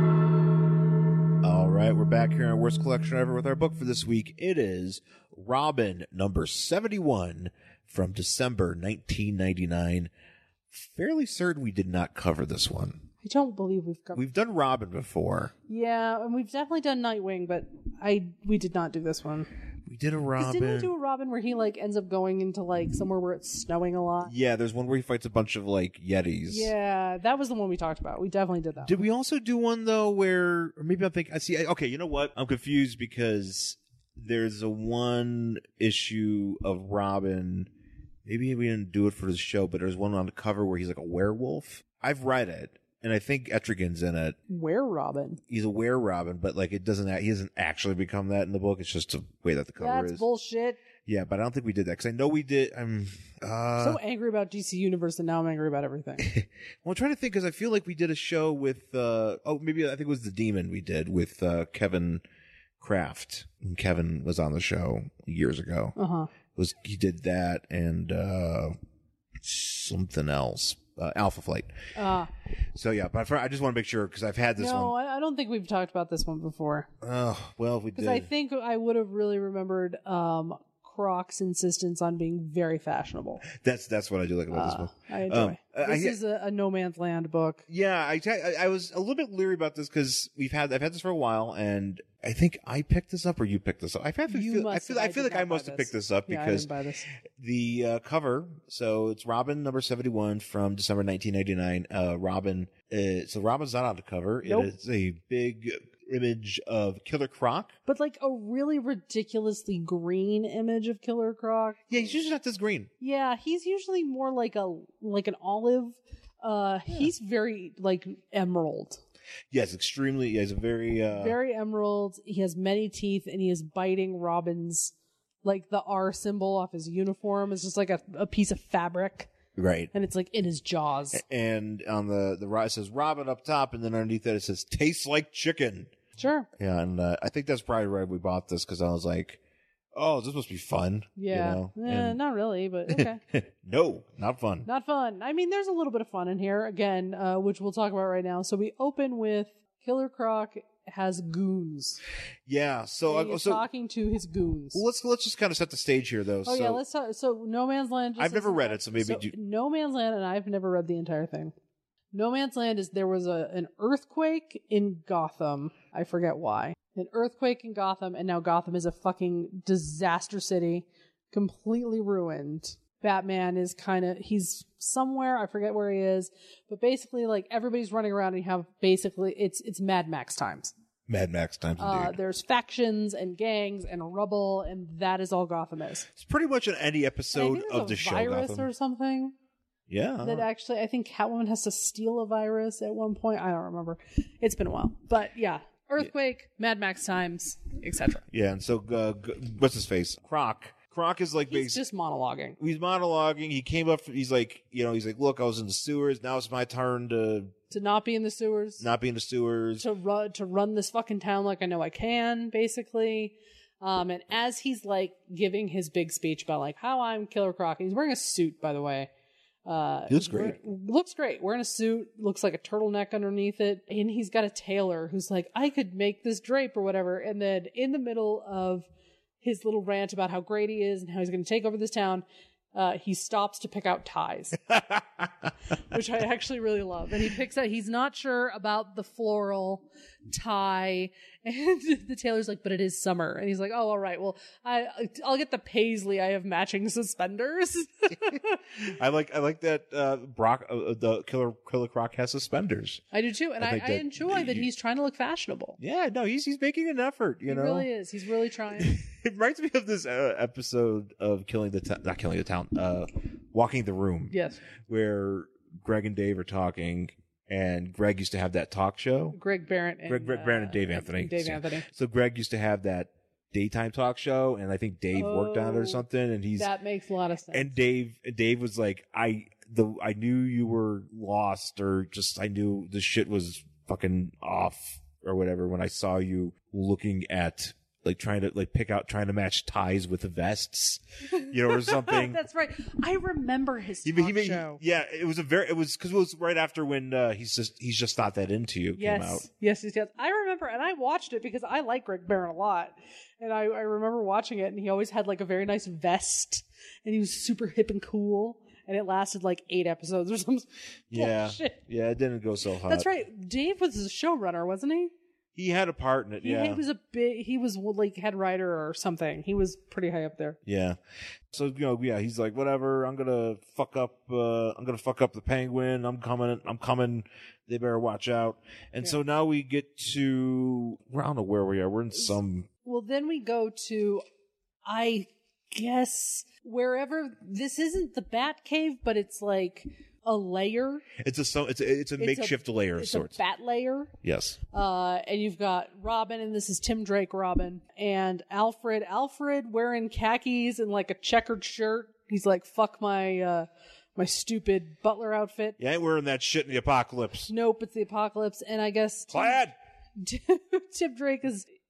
All right, we're back here on Worst Collection Ever with our book for this week. It is Robin, number 71 from December 1999. Fairly certain we did not cover this one. I don't believe we've covered. We've done Robin before. Yeah, and we've definitely done Nightwing, but we did not do this one. We did a 'Cause Robin. didn't we do a Robin where he like ends up going into like somewhere where it's snowing a lot? Yeah, there's one where he fights a bunch of like Yetis. Yeah, that was the one we talked about. We definitely did that. Did we also do one though where, or maybe I'm thinking, I see, okay, you know what? I'm confused because there's a one issue of Robin. Maybe we didn't do it for the show, but there's one on the cover where he's like a werewolf. I've read it, and I think Etrigan's in it. Where Robin? He's a were-Robin, but like he doesn't actually become that in the book. It's just the way that the cover That's is. bullshit. Yeah, but I don't think we did that because I know we did. I'm so angry about DC Universe, and now I'm angry about everything. Well, I'm trying to think because I feel like we did a show with. Maybe I think it was the Demon we did with Kevin Kraft. When Kevin was on the show years ago. He did that and something else. Alpha Flight. So yeah, but I just want to make sure because I've had this one. No, I don't think we've talked about this one before. Oh, well, if we did. Because I think I would have really remembered Croc's insistence on being very fashionable. That's what I do like about this one. I enjoy. This is a No Man's Land book. Yeah, I was a little bit leery about this because I've had this for a while, and I think I picked this up or you picked this up. I feel like I must have picked this up because I didn't buy this. The cover. So it's Robin number 71 from December 1999. Robin. So Robin's not on the cover. Nope. It is a big image of Killer Croc, but like a really ridiculously green image of Killer Croc. Yeah, he's usually not this green. Yeah, he's usually more like an olive. He's very like emerald. Yes, extremely. He has a very very emerald. He has many teeth, and he is biting Robin's like the R symbol off his uniform. It's just like a piece of fabric. Right. And it's like in his jaws. And on the right it says Robin up top, and then underneath that it says tastes like chicken. Sure. Yeah, and I think that's probably why we bought this because I was like, oh, this must be fun. Yeah. You know? Not really, but okay. No, not fun. Not fun. I mean, there's a little bit of fun in here, again, which we'll talk about right now. So we open with Killer Croc has goons. Yeah, so he's talking to his goons. Well, let's just kind of set the stage here, though. Oh, yeah, let's talk. So No Man's Land. I've never read it, so maybe No Man's Land, and I've never read the entire thing. No Man's Land is there was an earthquake in Gotham. I forget why. An earthquake in Gotham, and now Gotham is a fucking disaster city, completely ruined. Batman is he's somewhere, I forget where he is, but basically like everybody's running around and you have basically it's Mad Max times. Mad Max times indeed. There's factions and gangs and rubble, and that is all Gotham is. It's pretty much an any episode of the show. Virus Gotham or something. Yeah. That actually, I think Catwoman has to steal a virus at one point. I don't remember. It's been a while, but yeah. Earthquake, Mad Max times, etc. Yeah, and so what's his face? Croc is like he's just monologuing. He's monologuing. He came up. He's like, look, I was in the sewers. Now it's my turn to not be in the sewers. Not be in the sewers. To run this fucking town like I know I can, basically. And as he's like giving his big speech about like how I'm Killer Croc, he's wearing a suit, by the way. He looks great. Looks great. Wearing a suit, looks like a turtleneck underneath it, and he's got a tailor who's like, I could make this drape or whatever. And then in the middle of his little rant about how great he is and how he's going to take over this town, he stops to pick out ties, which I actually really love. And he picks out, he's not sure about the floral tie. And the tailor's like, but it is summer. And he's like, oh, all right. Well, I'll get the paisley. I have matching suspenders. I like that Brock, the Killer Croc has suspenders. I do too. And I think that enjoy that he's trying to look fashionable. Yeah, no, he's making an effort, you know? He really is. He's really trying. It reminds me of this episode of Walking the Room. Yes. Where Greg and Dave are talking, and Greg used to have that talk show. Greg Barrett and Greg Barrett and Dave Anthony. Dave Anthony. So Greg used to have that daytime talk show, and I think Dave worked on it or something, and that makes a lot of sense. And Dave was like, I knew you were lost, or just I knew the shit was fucking off or whatever when I saw you looking at like trying to match ties with the vests, you know, or something. That's right. I remember his talk show. Yeah, it was because it was right after when he's just thought that into you came out. Yes. I remember, and I watched it because I like Greg Barron a lot, and I remember watching it, and he always had like a very nice vest, and he was super hip and cool. And it lasted like 8 episodes or something. Yeah, bullshit. Yeah, it didn't go so hot. That's right. Dave was the showrunner, wasn't he? He had a part in it. Yeah, he was like head writer or something. He was pretty high up there. Yeah. So he's like, whatever. I'm gonna fuck up the penguin. I'm coming. They better watch out. And so now we get to, I don't know where we are. We're in some. Well, then we go to, I guess, wherever. This isn't the Bat Cave, but it's like a lair. It's a makeshift lair of sorts. It's a bat lair. Yes. And you've got Robin, and this is Tim Drake Robin, and Alfred. Alfred wearing khakis and like a checkered shirt. He's like, fuck my stupid butler outfit. Yeah, I ain't wearing that shit in the apocalypse. Nope, it's the apocalypse. And I guess Plaid. Tim Drake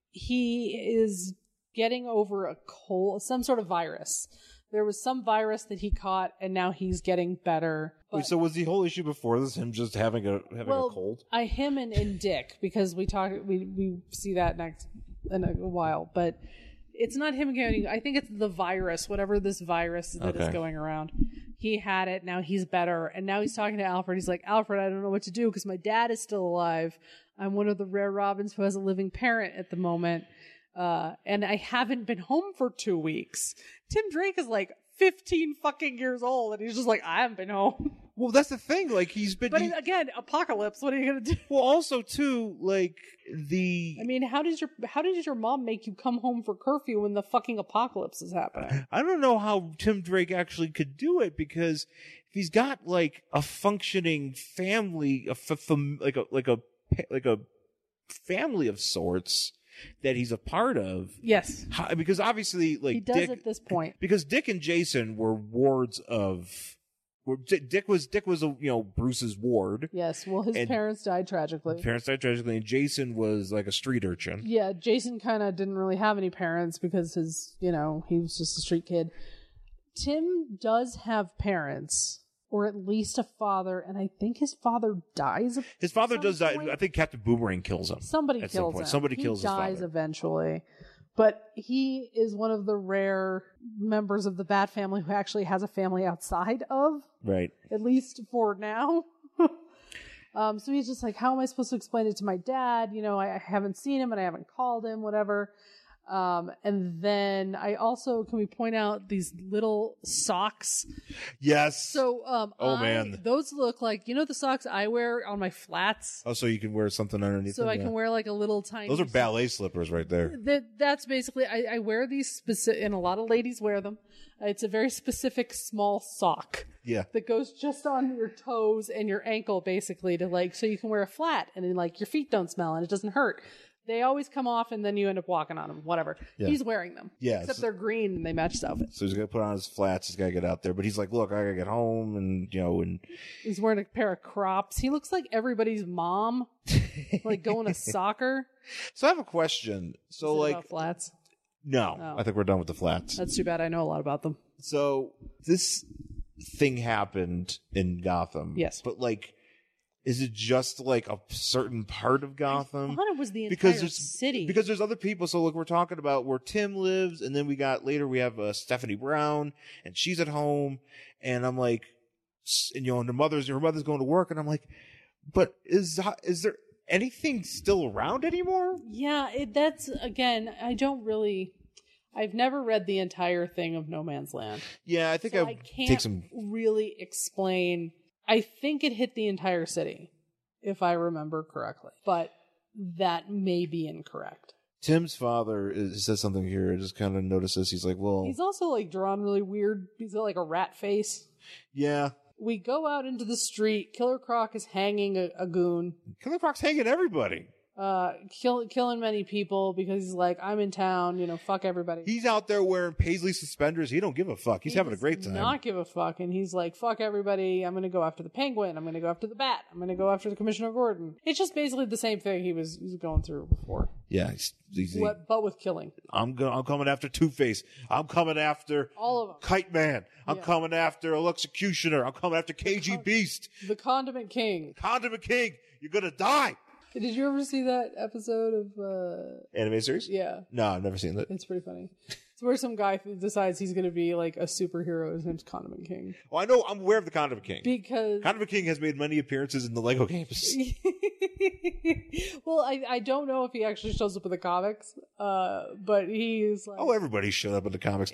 is getting over a cold, some sort of virus. There was some virus that he caught, and now he's getting better. Wait, so was the whole issue before this him just having a cold? Him and Dick, because we see that next in a while, but it's not him getting. I think it's the virus, whatever this virus that is going around. He had it. Now he's better, and now he's talking to Alfred. He's like, Alfred, I don't know what to do because my dad is still alive. I'm one of the rare Robins who has a living parent at the moment. And I haven't been home for 2 weeks. Tim Drake is like 15 fucking years old, and he's just like, I haven't been home. Well, that's the thing. Like, he's been. But again, apocalypse. What are you gonna do? Well, also too, like I mean, how did your mom make you come home for curfew when the fucking apocalypse is happening? I don't know how Tim Drake actually could do it, because if he's got like a functioning family, like a family of sorts that he's a part of. Yes. Because obviously, like, he does Dick, at this point. Because Dick and Jason were wards of. Dick was Bruce's ward. Yes. Well, his parents died tragically. And Jason was like a street urchin. Yeah, Jason kind of didn't really have any parents because he was just a street kid. Tim does have parents. Or at least a father, and I think his father dies. His father does die. I think Captain Boomerang kills him. Somebody kills him. Somebody kills his father. He dies eventually. But he is one of the rare members of the Bat family who actually has a family outside of. Right. At least for now. So he's just like, how am I supposed to explain it to my dad? I haven't seen him and I haven't called him, whatever. And then can we point out these little socks? Yes. So, man, those look like, the socks I wear on my flats. Oh, so you can wear something underneath them? I can wear like a little tiny. Those are ballet slippers right there. That's basically, I wear these and a lot of ladies wear them. It's a very specific small sock. Yeah. That goes just on your toes and your ankle, basically, so you can wear a flat and then your feet don't smell and it doesn't hurt. They always come off, and then you end up walking on them. Whatever. Yeah. He's wearing them. Yeah. Except they're green, and they match his outfit. So he's got to put on his flats. He's got to get out there. But he's like, look, I got to get home, and he's wearing a pair of Crocs. He looks like everybody's mom, like going to soccer. So I have a question. So, Is it about flats? No. Oh. I think we're done with the flats. That's too bad. I know a lot about them. So this thing happened in Gotham. Yes. But, Is it just like a certain part of Gotham? I thought it was the Because entire city. Because there's other people. So look, we're talking about where Tim lives, and then we have Stephanie Brown, and she's at home, and I'm like, and and her mother's going to work, and I'm like, but is there anything still around anymore? Yeah, that's again. I've never read the entire thing of No Man's Land. Yeah, I think I can't really explain. I think it hit the entire city, if I remember correctly, but that may be incorrect. Tim's father says something here. I just kind of notices. He's like, well, he's also like drawn really weird. He's got like a rat face. Yeah. We go out into the street. Killer Croc is hanging a goon. Killer Croc's hanging everybody. Killing many people because he's like, I'm in town, fuck everybody. He's out there wearing paisley suspenders. He don't give a fuck. He's having a great time. Not give a fuck. And he's like, fuck everybody. I'm going to go after the Penguin. I'm going to go after the Bat. I'm going to go after the Commissioner Gordon. It's just basically the same thing he was going through before. Yeah. But with killing. I'm coming after Two-Face. I'm coming after all of them. Kite Man. I'm coming after Executioner. I'm coming after KG Beast. The Condiment King. Condiment King. You're going to die. Did you ever see that episode of anime series? Yeah. No, I've never seen that. It's pretty funny. It's where some guy decides he's going to be like a superhero. His name's Condiment King. Well, I know. I'm aware of the Condiment King. Because Condiment King has made many appearances in the Lego games. Well, I don't know if he actually shows up in the comics, but he's like... Oh, everybody showed up in the comics.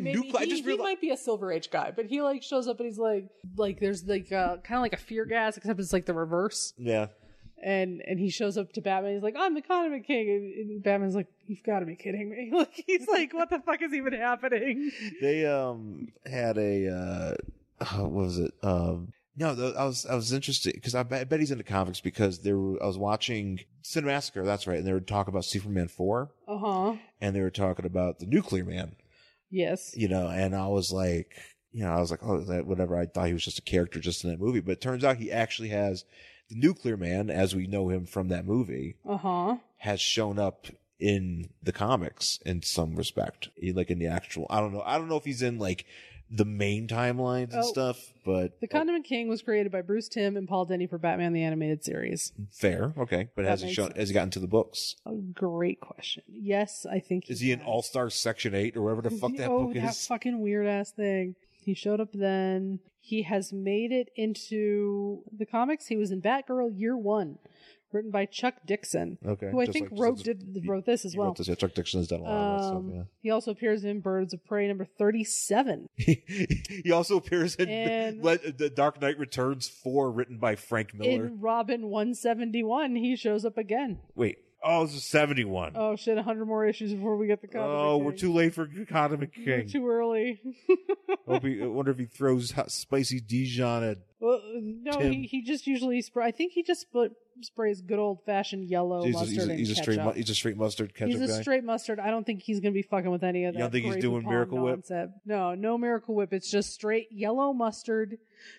He might be a Silver Age guy, but he like shows up and he's like there's like kind of like a fear gas, except it's like the reverse. Yeah. And he shows up to Batman. He's like, I'm the Condiment King. And Batman's like, you've got to be kidding me. Like, he's like, what the fuck is even happening? They had a what was it? No, I was interested because I bet he's into comics because I was watching Cinemassacre. That's right, and they were talking about Superman 4. And they were talking about the Nuclear Man. Yes. And I was like, oh, whatever. I thought he was just a character just in that movie, but it turns out he actually has. The Nuclear Man, as we know him from that movie, has shown up in the comics in some respect. Like in the actual, I don't know if he's in like the main timelines and stuff, but the Condiment King was created by Bruce Timm and Paul Dini for Batman the Animated Series. Fair, okay, but has he gotten to the books? A great question. Yes, I think. Is he in All Star Section 8 or whatever the fuck that book is? That fucking weird ass thing. He showed up then. He has made it into the comics. He was in Batgirl Year One, written by Chuck Dixon, who I think wrote this as well. Chuck Dixon has done a lot of that stuff, yeah. He also appears in Birds of Prey number 37. He also appears in The Dark Knight Returns 4, written by Frank Miller. In Robin 171, he shows up again. Wait. Oh, this is 71. Oh, shit, 100 more issues before we get the Condiment King. Oh, we're too late for Condiment King. We're too early. I wonder if he throws spicy Dijon at no, Tim. he just usually sprays. I think he just sprays good old-fashioned yellow mustard and ketchup. He's a straight mustard ketchup guy? He's a straight mustard. I don't think he's going to be fucking with any of that. You don't think he's doing Miracle Whip? No Miracle Whip. It's just straight yellow mustard.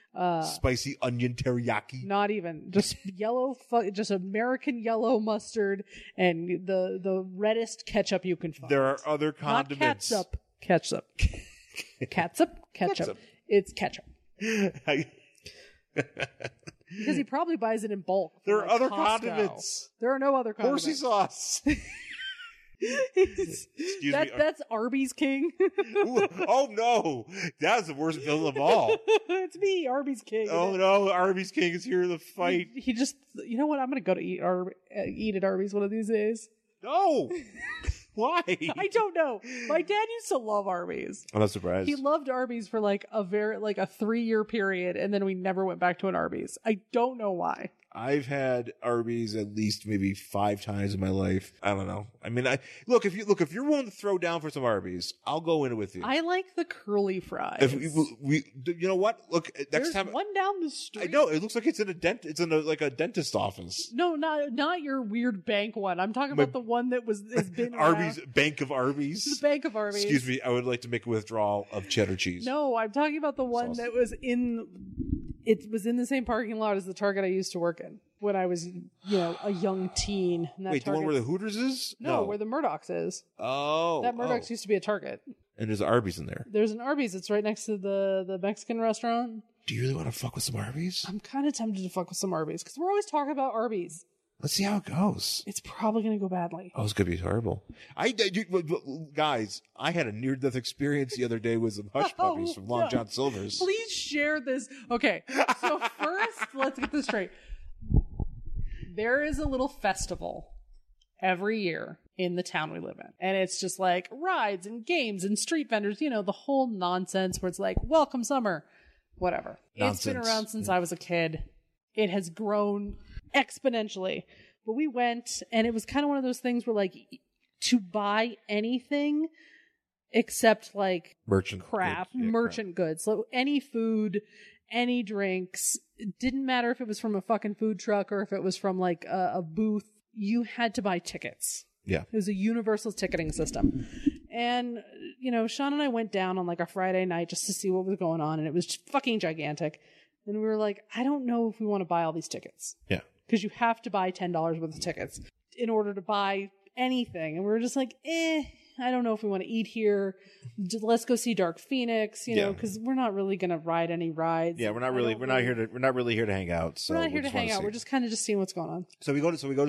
Spicy onion teriyaki. Not even. Just just American yellow mustard and the reddest ketchup you can find. There are other condiments. Not ketchup. Ketchup. It's ketchup. Because he probably buys it in bulk. There are other Costco. Condiments. There are no other condiments. Horsey sauce. Excuse me. That's Arby's King. Ooh, oh no, that's the worst villain of all. It's me, Arby's King. Oh no, Arby's King is here to fight. He just, you know what? I'm gonna go to eat at Arby's one of these days. No. Why? I don't know. My dad used to love Arby's. I'm not surprised. He loved Arby's for like a 3-year period, and then we never went back to an Arby's. I don't know why. I've had Arby's at least maybe 5 times in my life. I don't know. I mean, if you're willing to throw down for some Arby's, I'll go in it with you. I like the curly fries. If we you know what? Look, next time one down the street. I know it looks like it's in a dentist office. No, not your weird bank one. I'm talking about the one that has been Arby's Bank of Arby's. The Bank of Arby's. Excuse me. I would like to make a withdrawal of cheddar cheese. No, I'm talking about the one that was in. It was in the same parking lot as the Target I used to work in when I was, a young teen. Wait, the one where the Hooters is? No, where the Murdoch's is. Oh. That Murdoch's used to be a Target. And there's Arby's in there. There's an Arby's. It's right next to the Mexican restaurant. Do you really want to fuck with some Arby's? I'm kind of tempted to fuck with some Arby's because we're always talking about Arby's. Let's see how it goes. It's probably going to go badly. Oh, it's going to be horrible. Guys, I had a near-death experience the other day with some Hush Puppies from Long John Silver's. Please share this. Okay, so first, let's get this straight. There is a little festival every year in the town we live in. And it's just like rides and games and street vendors, you know, the whole nonsense where it's like, welcome summer, whatever. Nonsense. It's been around since I was a kid. It has grown exponentially. But we went, and it was kind of one of those things where, like, to buy anything except, like, craft, merchant goods. So any food, any drinks, it didn't matter if it was from a fucking food truck or if it was from, like, a booth. You had to buy tickets. Yeah. It was a universal ticketing system. And, you know, Sean and I went down on, like, a Friday night just to see what was going on, and it was just fucking gigantic. And we were like, I don't know if we want to buy all these tickets. Yeah. Because you have to buy $10 worth of tickets in order to buy anything. And we were just like, I don't know if we want to eat here. Let's go see Dark Phoenix, you know, because we're not really going to ride any rides. Yeah, we're not really here to hang out. So we're not here to hang out. We're just kind of just seeing what's going on. So we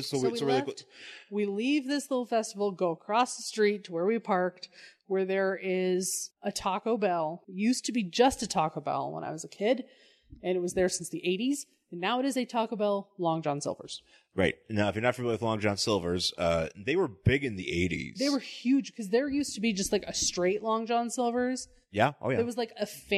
leave this little festival, go across the street to where we parked, where there is a Taco Bell. It used to be just a Taco Bell when I was a kid, and it was there since the 80s. And now it is a Taco Bell Long John Silver's. Right. Now, if you're not familiar with Long John Silver's, they were big in the 80s. They were huge because there used to be just like a straight Long John Silver's. Yeah. Oh, yeah. It was like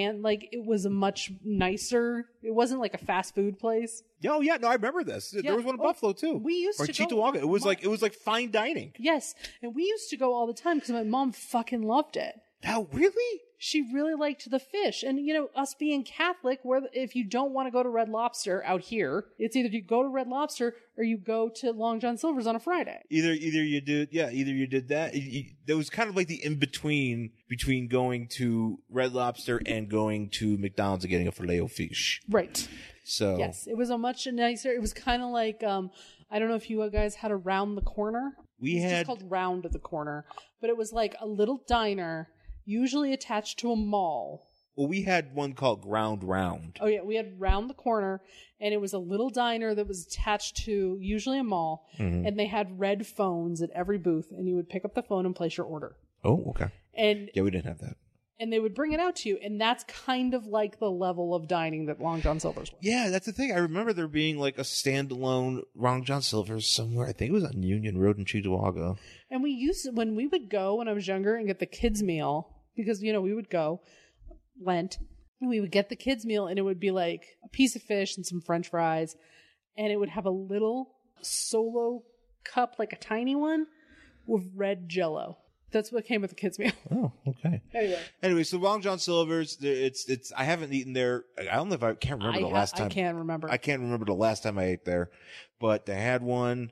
it was a much nicer, it wasn't like a fast food place. Oh, yeah. No, I remember this. There was one in Buffalo, too. We used or to Cheektowaga. It was like fine dining. Yes. And we used to go all the time because my mom fucking loved it. Oh, really? She really liked the fish. And, you know, us being Catholic, where if you don't want to go to Red Lobster out here, it's either you go to Red Lobster or you go to Long John Silver's on a Friday. Either you did that. There was kind of like the in-between between going to Red Lobster and going to McDonald's and getting a Filet-O-Fish. Right. So. Yes, it was a much nicer, it was kind of like, I don't know if you guys had Around the Corner. It's just called Round the Corner. But it was like a little diner, usually attached to a mall. Well, we had one called Ground Round. Oh, yeah. We had Round the Corner, and it was a little diner that was attached to usually a mall, and they had red phones at every booth, and you would pick up the phone and place your order. Oh, okay. And yeah, we didn't have that. And they would bring it out to you, and that's kind of like the level of dining that Long John Silver's was. Yeah, that's the thing. I remember there being like a standalone Long John Silver's somewhere. I think it was on Union Road in Cheektowaga. And we used to, when we would go when I was younger and get the kids' meal, because, you know, we would go Lent, and we would get the kids' meal, and it would be like a piece of fish and some French fries, and it would have a little Solo cup, like a tiny one, with red Jell-O. That's what came with the kids' meal. Oh, okay. Anyway, so Long John Silver's, it's. I haven't eaten there. I don't know if I can't remember the last time. I can't remember. I can't remember the last time I ate there, but they had one,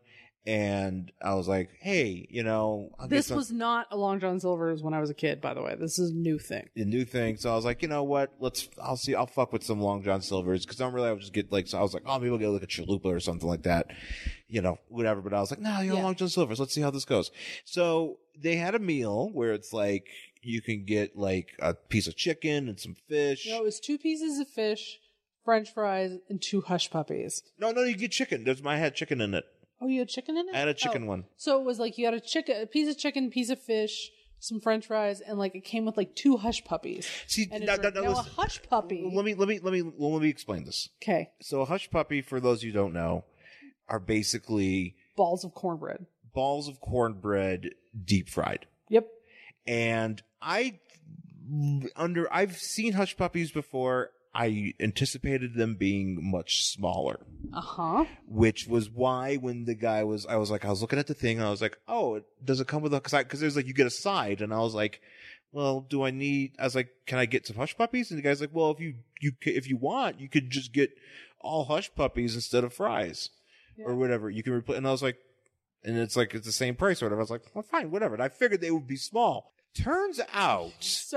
and I was like, hey, you know, this was not a Long John Silver's when I was a kid. By the way, this is a new thing. A new thing. So I was like, you know what? I'll fuck with some Long John Silver's because I would just get like. So I was like, oh, maybe we'll get like a chalupa or something like that, you know, whatever. But I was like, no, Long John Silver's. Let's see how this goes. So they had a meal where it's like you can get like a piece of chicken and some fish. No, it was 2 pieces of fish, French fries, and 2 hush puppies. No, you get chicken. I had chicken in it. Oh, you had chicken in it? I had a chicken one. So it was like you had a piece of chicken, piece of fish, some French fries, and like it came with like 2 hush puppies. See, now a hush puppy. Let me explain this. Okay. So a hush puppy, for those you don't know, are basically balls of cornbread. Deep fried. Yep. And I've seen hush puppies before. I anticipated them being much smaller. Which was why when the guy I was looking at the thing and I was like, oh, does it come with because there's like, you get a side, and I was like, well, can I get some hush puppies? And the guy's like, well, if you want, you could just get all hush puppies instead of fries or whatever. You can replace, and I was like, and it's the same price or whatever. I was like, well, fine, whatever. And I figured they would be small. Turns out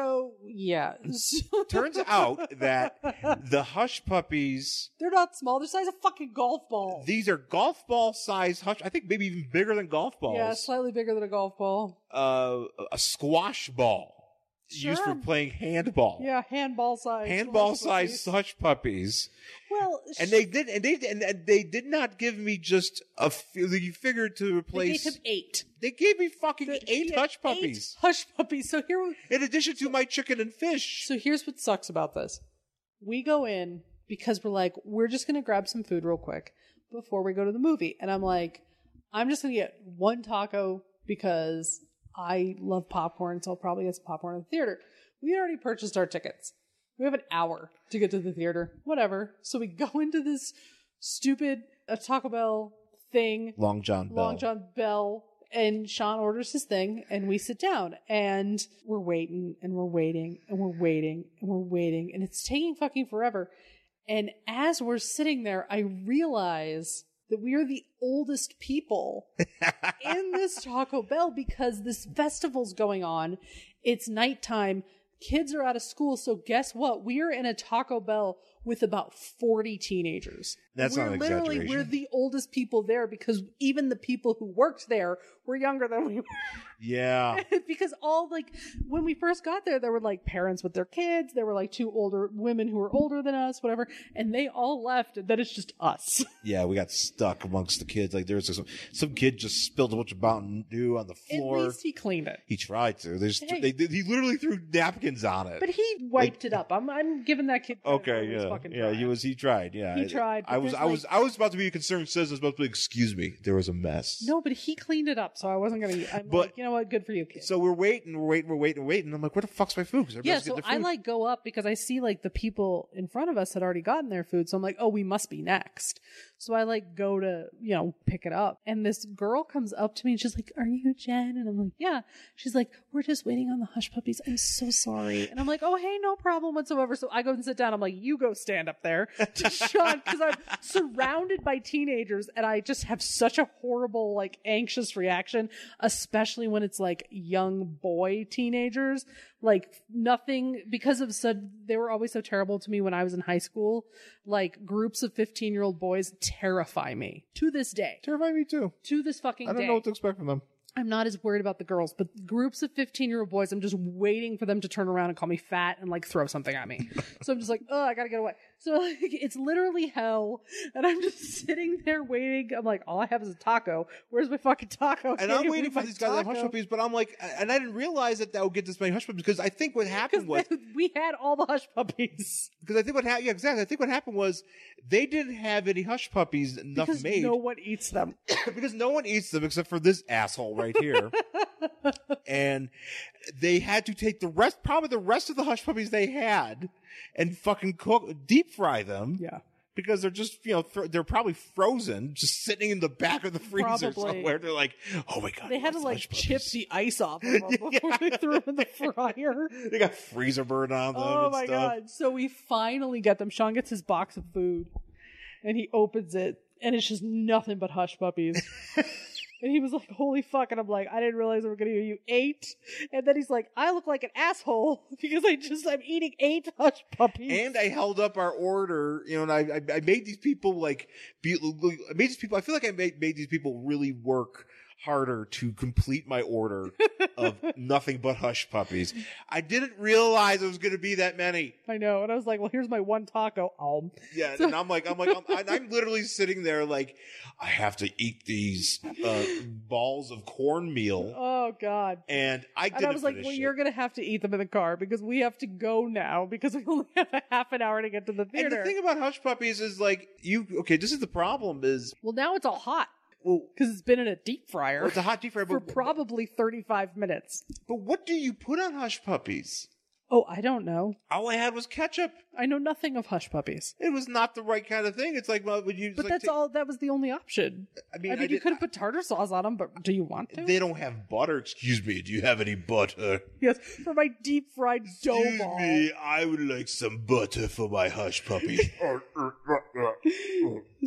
that the hush puppies, they're not small. They're the size of fucking golf balls. These are golf ball size hush. I think maybe even bigger than golf balls. Yeah, slightly bigger than a golf ball. A squash ball used for Sure. playing handball. Yeah, handball size. Handball hush size puppies. hush puppies. Well, And they did not give me just you figured to they replace. gave him 8. They gave me fucking He 8 had hush puppies. 8 hush puppies. So In addition to my chicken and fish. So here's what sucks about this. We go in because we're like, we're just going to grab some food real quick before we go to the movie. And I'm like, I'm just going to get one taco because I love popcorn, so I'll probably get some popcorn in the theater. We already purchased our tickets. We have an hour to get to the theater. Whatever. So we go into this stupid Taco Bell thing. Long John Bell. Long John Bell. And Sean orders his thing, and we sit down, and we're waiting, and we're waiting, and we're waiting, and we're waiting, and it's taking fucking forever. And as we're sitting there, I realize that we are the oldest people in this Taco Bell because this festival's going on. It's nighttime. Kids are out of school, so guess what? We are in a Taco Bell with about 40 teenagers. That's not an exaggeration. We're the oldest people there because even the people who worked there were younger than we were. Yeah. Because when we first got there were like parents with their kids. There were like 2 older women who were older than us, whatever. And they all left. And then it's just us. Yeah, we got stuck amongst the kids. Like there was some kid just spilled a bunch of Mountain Dew on the floor. At least he cleaned it. He tried to. Hey. He literally threw napkins on it. But he wiped it up. I'm giving that kid credit for Okay, his yeah, fucking yeah. try. He tried. Yeah, He tried, but I was about to be a concerned citizen. I was about to be, excuse me, there was a mess. No, but he cleaned it up, so I wasn't gonna. I'm But- like, you know what? Good for you, kid. So we're waiting. And I'm like, where the fuck's my food? 'Cause Yeah, everybody's so getting their I food. like go up because I see like the people in front of us had already gotten their food. So I'm like, oh, we must be next. So I like go to, pick it up. And this girl comes up to me and she's like, are you Jen? And I'm like, yeah. She's like, we're just waiting on the hush puppies. I'm so sorry. And I'm like, oh, hey, no problem whatsoever. So I go and sit down. I'm like, you go stand up there to Sean because I'm surrounded by teenagers and I just have such a horrible, like anxious reaction, especially when it's like young boy teenagers. Like nothing because of they were always so terrible to me when I was in high school. Like groups of 15-year-old boys terrify me to this day. Terrify me too. To this fucking I don't day. know what to expect from them. I'm not as worried about the girls, but groups of 15-year-old boys, I'm just waiting for them to turn around and call me fat and like throw something at me. So I'm just like, oh, I gotta get away. So like, it's literally hell. And I'm just sitting there waiting. I'm like, all I have is a taco. Where's my fucking taco? And I'm waiting for these guys to have hush puppies, but I'm like, and I didn't realize that would get this many hush puppies because I think what happened was we had all the hush puppies. because I think what happened, yeah, exactly. I think what happened was they didn't have any hush puppies enough Because made no one eats them. because no one eats them except for this asshole right here. And they had to take the rest of the hush puppies they had and fucking deep fry them. Yeah. Because they're just, they're probably frozen, just sitting in the back of the freezer Probably. somewhere. They're like, oh my God. They had to those like hush puppies. chip the ice off of them before they threw them in the fryer. They got freezer burn on them Oh and my stuff. God. So we finally get them. Sean gets his box of food and he opens it and it's just nothing but hush puppies. And he was like, holy fuck. And I'm like, I didn't realize we were going to give you 8. And then he's like, I look like an asshole because I'm eating 8 hush puppies. And I held up our order, and I made these people I feel like I made these people really work harder to complete my order of nothing but hush puppies. I didn't realize it was going to be that many. I know. And I was like, well, here's my one taco. Yeah. And I'm literally sitting there like, I have to eat these balls of cornmeal. Oh God. And I was like, well, you're going to have to eat them in the car because we have to go now because we only have a half an hour to get to the theater. And the thing about hush puppies is like, this is the problem is, well, now it's all hot. well, Because it's been in a deep fryer it's a hot deep fryer, for but probably 35 minutes. what do you put on hush puppies? Oh, I don't know. All I had was ketchup. I know nothing of hush puppies. It was not the right kind of thing. It's like, well, would you? But that's all. That was the only option. I mean, you could have put tartar sauce on them, but do you want to? They don't have butter. Excuse me. Do you have any butter? Yes, for my deep fried dough Excuse ball. me. I would like some butter for my hush puppy.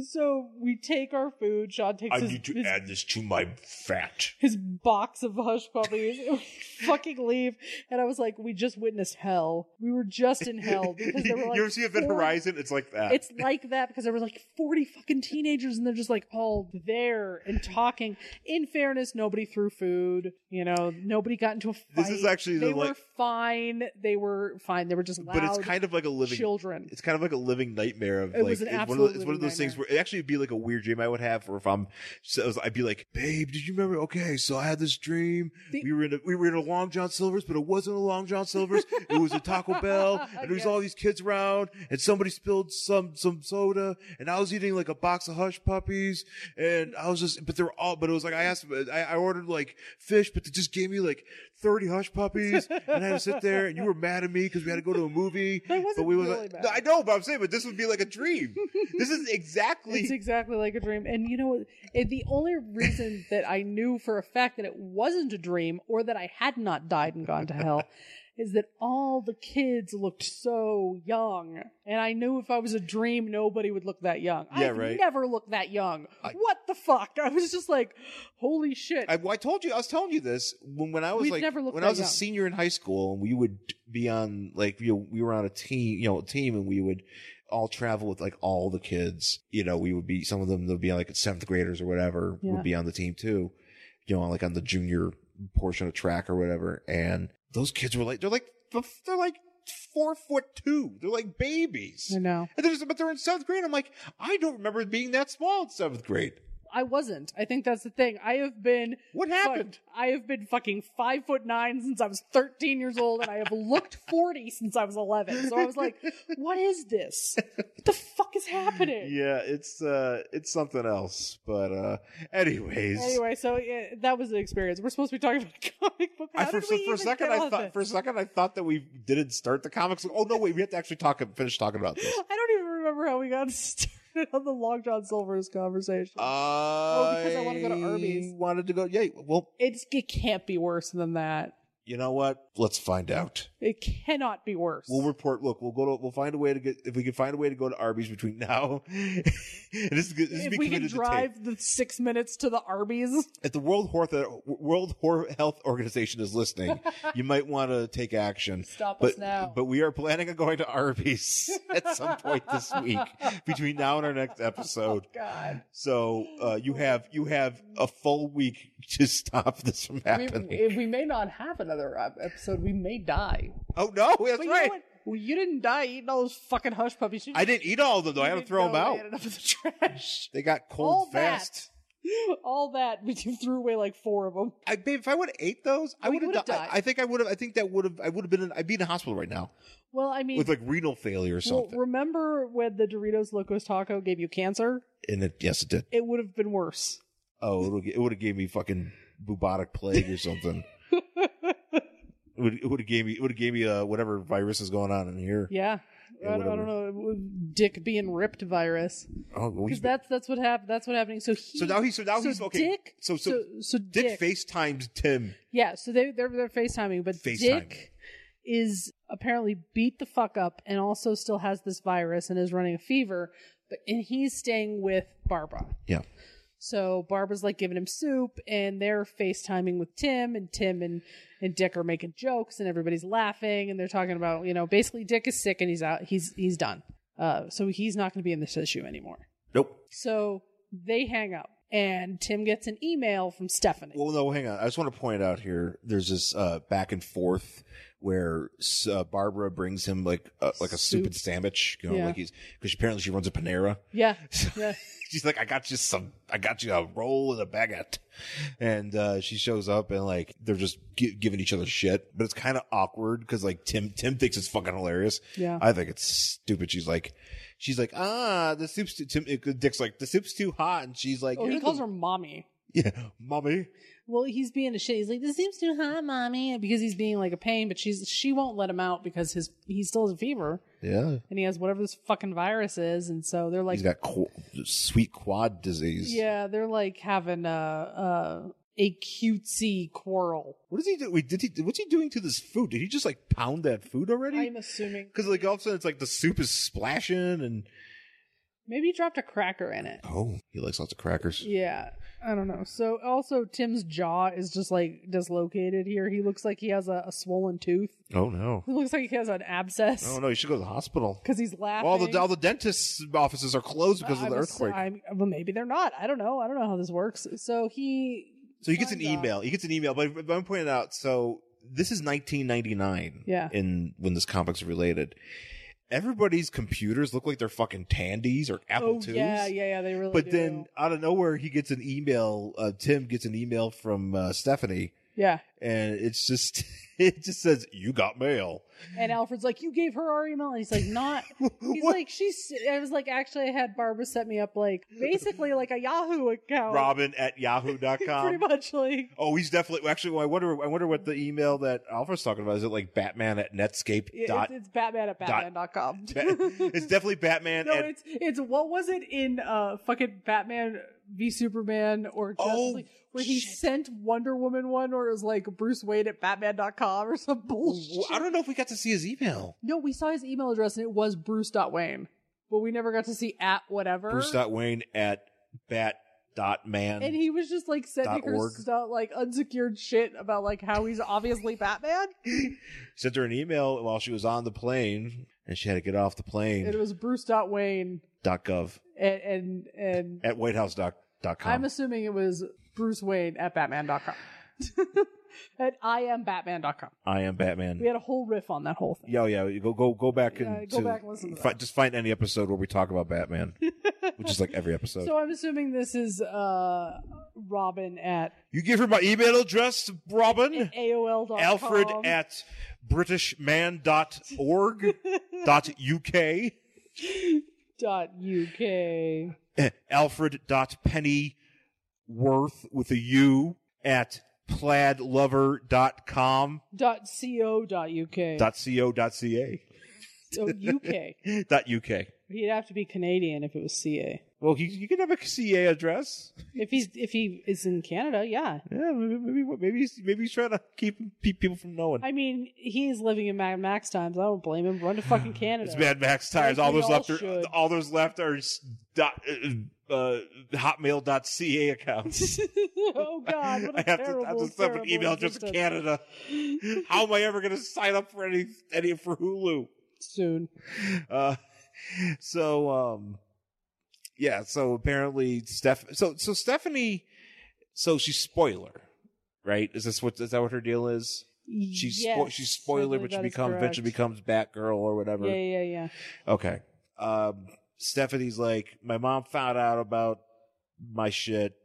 So we take our food. Sean takes his add this to my fat. his box of hush puppies. And we fucking leave. And I was like, we just witnessed hell. We were just in hell because there were like you ever see Event 40 Horizon? It's like that. It's like that because there were like 40 fucking teenagers and they're just like all there and talking. In fairness, nobody threw food. You know, nobody got into a fight. This is actually they were fine. They were fine. They were just loud. But it's kind of like a living children. It's kind of like a living nightmare of It like was an it's absolute one of those things nightmare. where it actually would be like a weird dream I would have, or if I'd be like, babe, did you remember? Okay, so I had this dream. We were in a Long John Silver's, but it wasn't a Long John Silver's. It was a Taco Bell, and there was all these kids around, and somebody spilled some soda, and I was eating like a box of hush puppies, and I was just, but it was like I ordered like fish, but they just gave me like 30 hush puppies, and I had to sit there, and you were mad at me because we had to go to a movie. That wasn't but we really bad. I know, but I'm saying, but this would be like a dream. This is exactly. It's exactly like a dream. And you know what? The only reason that I knew for a fact that it wasn't a dream or that I had not died and gone to hell is that all the kids looked so young. And I knew if I was a dream, nobody would look that young. Yeah, I've right. never looked that young. What the fuck? I was just like, holy shit. I was telling you this when I was We've never looked when that I was a young. senior in high school, and we would be on like we were on a team, and we would all travel with like all the kids. We would be, some of them, they'll be like 7th graders or whatever Yeah. would be on the team too. Like on the junior portion of track or whatever. And those kids were like, they're like 4'2". They're like babies. I know. And but they're in 7th grade. I'm like, I don't remember being that small in 7th grade. I wasn't. I think that's the thing. I have been. What happened? I have been fucking 5'9" since I was 13 years old, and I have looked 40 since I was 11. So I was like, "What is this? What the fuck is happening?" Yeah, it's something else. But anyways. Anyway, so yeah, that was the experience. We're supposed to be talking about a comic book. How did we even get on this? I thought that we didn't start the comics. Oh no, wait, we have to actually finish talking about this. I don't even remember how we got started on the Long John Silver's conversation. Because I want to go to Arby's. Wanted to go. Yeah, well, It can't be worse than that. you know what? Let's find out. It cannot be worse. We'll report. Look, we'll find a way to get, if we can find a way to go to Arby's between now. And this is good. This is if be we can committed to tape. drive the 6 minutes to the Arby's. If the World Health Organization is listening, you might want to take action. Stop us now. But we are planning on going to Arby's at some point this week between now and our next episode. God. So you have a full week to stop this from happening. We may not have another episode. We may die. Oh no, that's But you right. know what? Well, you didn't die eating all those fucking hush puppies. I didn't eat all of them though. I had to throw them out. I ended up in the trash. They got All cold fast. All that, but you threw away like 4 of them. Babe, if I would have ate those, I Oh, you would have would've died. died. I think I would have. I think that would have. I would have been. I'd be in a hospital right now Well, I mean, with like renal failure or well, something. remember when the Doritos Locos Taco gave you cancer? And yes, it did. It would have been worse. Oh, it would have gave me fucking bubonic plague or something. It would have gave me whatever virus is going on in here. Yeah. I don't know. Dick being ripped virus. Oh, well, Because that's what happened. That's what happening. So now he's okay. Dick. So Dick Dick FaceTimes Tim. Yeah. So they're FaceTiming, but FaceTiming. Dick is apparently beat the fuck up and also still has this virus and is running a fever. And he's staying with Barbara. Yeah. So Barbara's like giving him soup, and they're FaceTiming with Tim and Dick are making jokes, and everybody's laughing, and they're talking about, basically Dick is sick and he's out. He's done. So he's not going to be in this issue anymore. Nope. So they hang up, and Tim gets an email from Stephanie. Well, no, hang on. I just want to point out here. There's this back and forth where Barbara brings him like a stupid sandwich, Yeah. like because apparently she runs a Panera. Yeah. Yeah. She's like, I got you a roll and a baguette. And she shows up and like they're just giving each other shit, but it's kind of awkward because like Tim thinks it's fucking hilarious. Yeah. I think it's stupid. She's like, the soup's too. Dick's like, the soup's too hot, and she's like, Oh, he calls her mommy. yeah, mommy. Well, he's being a shit. He's like, this seems too hot, mommy, because he's being like a pain, but she won't let him out because he still has a fever. Yeah. And he has whatever this fucking virus is, and so they're like, He's got sweet quad disease. yeah, they're like having a cutesy quarrel. What does he do? What's he doing to this food? Did he just like pound that food already? I'm assuming. Because like all of a sudden it's like the soup is splashing and Maybe he dropped a cracker in it. Oh, he likes lots of crackers. Yeah, I don't know. So also Tim's jaw is just like dislocated here. He looks like he has a swollen tooth. Oh no. It looks like he has an abscess. Oh no, you should go to the hospital. Because he's laughing. Well, all the dentist's offices are closed because of the earthquake. Well, maybe they're not. I don't know. I don't know how this works. So he gets an email. He gets an email, but I'm pointing out. So this is 1999. Yeah. When this comic's related. Everybody's computers look like they're fucking Tandies or Apple IIs. Yeah, they really But do. then out of nowhere, he gets an email. Tim gets an email from Stephanie, yeah. and it's just it just says, "You got mail." And Alfred's like, you gave her our email? And he's like, not. He's What? like, I was like, actually, I had Barbara set me up like, basically like a Yahoo account. Robin@yahoo.com. Pretty much like. Oh, he's definitely actually. Well, I wonder what the email that Alfred's talking about is. It like Batman@Netscape. It's Batman@Batman.com. It's definitely Batman. No, it's what was it in fucking Batman v Superman or Justice League, where he sent Wonder Woman one, or it was like Bruce Wayne at Batman.com or some bullshit. I don't know if we got to see his email. No, we saw his email address and it was Bruce.Wayne, but we never got to see at whatever. Bruce.Wayne@bat.man. And he was just like sending her stuff, like unsecured shit about like how he's obviously Batman. Sent her an email while she was on the plane, and she had to get off the plane. It was Bruce.Wayne .gov and at WhiteHouse.com. I'm assuming it was Bruce Wayne at Batman.com. At IamBatman.com. I am Batman. We had a whole riff on that whole thing. Yeah. You go back and go back and listen to that. just find any episode where we talk about Batman, which is like every episode. So I'm assuming this is Robin at You give her my email address, Robin. AOL.com. Alfred@british.org.uk. .uk. Alfred.Pennyworth with a U at plaidlover.com. .co.uk. .co.ca. So UK. .uk. He'd have to be Canadian if it was CA. Well, you can have a CA address. If he is in Canada, yeah. Yeah, maybe he's trying to keep people from knowing. I mean, he's living in Mad Max times. I don't blame him. Run to fucking Canada. It's Mad Max times. Like all we those left are hotmail.ca accounts. Oh God! What a I have terrible, to set up an email address in Canada. How am I ever going to sign up for any for Hulu soon? Yeah. So apparently, Stephanie. So she's spoiler, right? Is that what her deal is? She's spoiler, but she eventually becomes Batgirl or whatever. Yeah. Okay. Stephanie's like, my mom found out about my shit,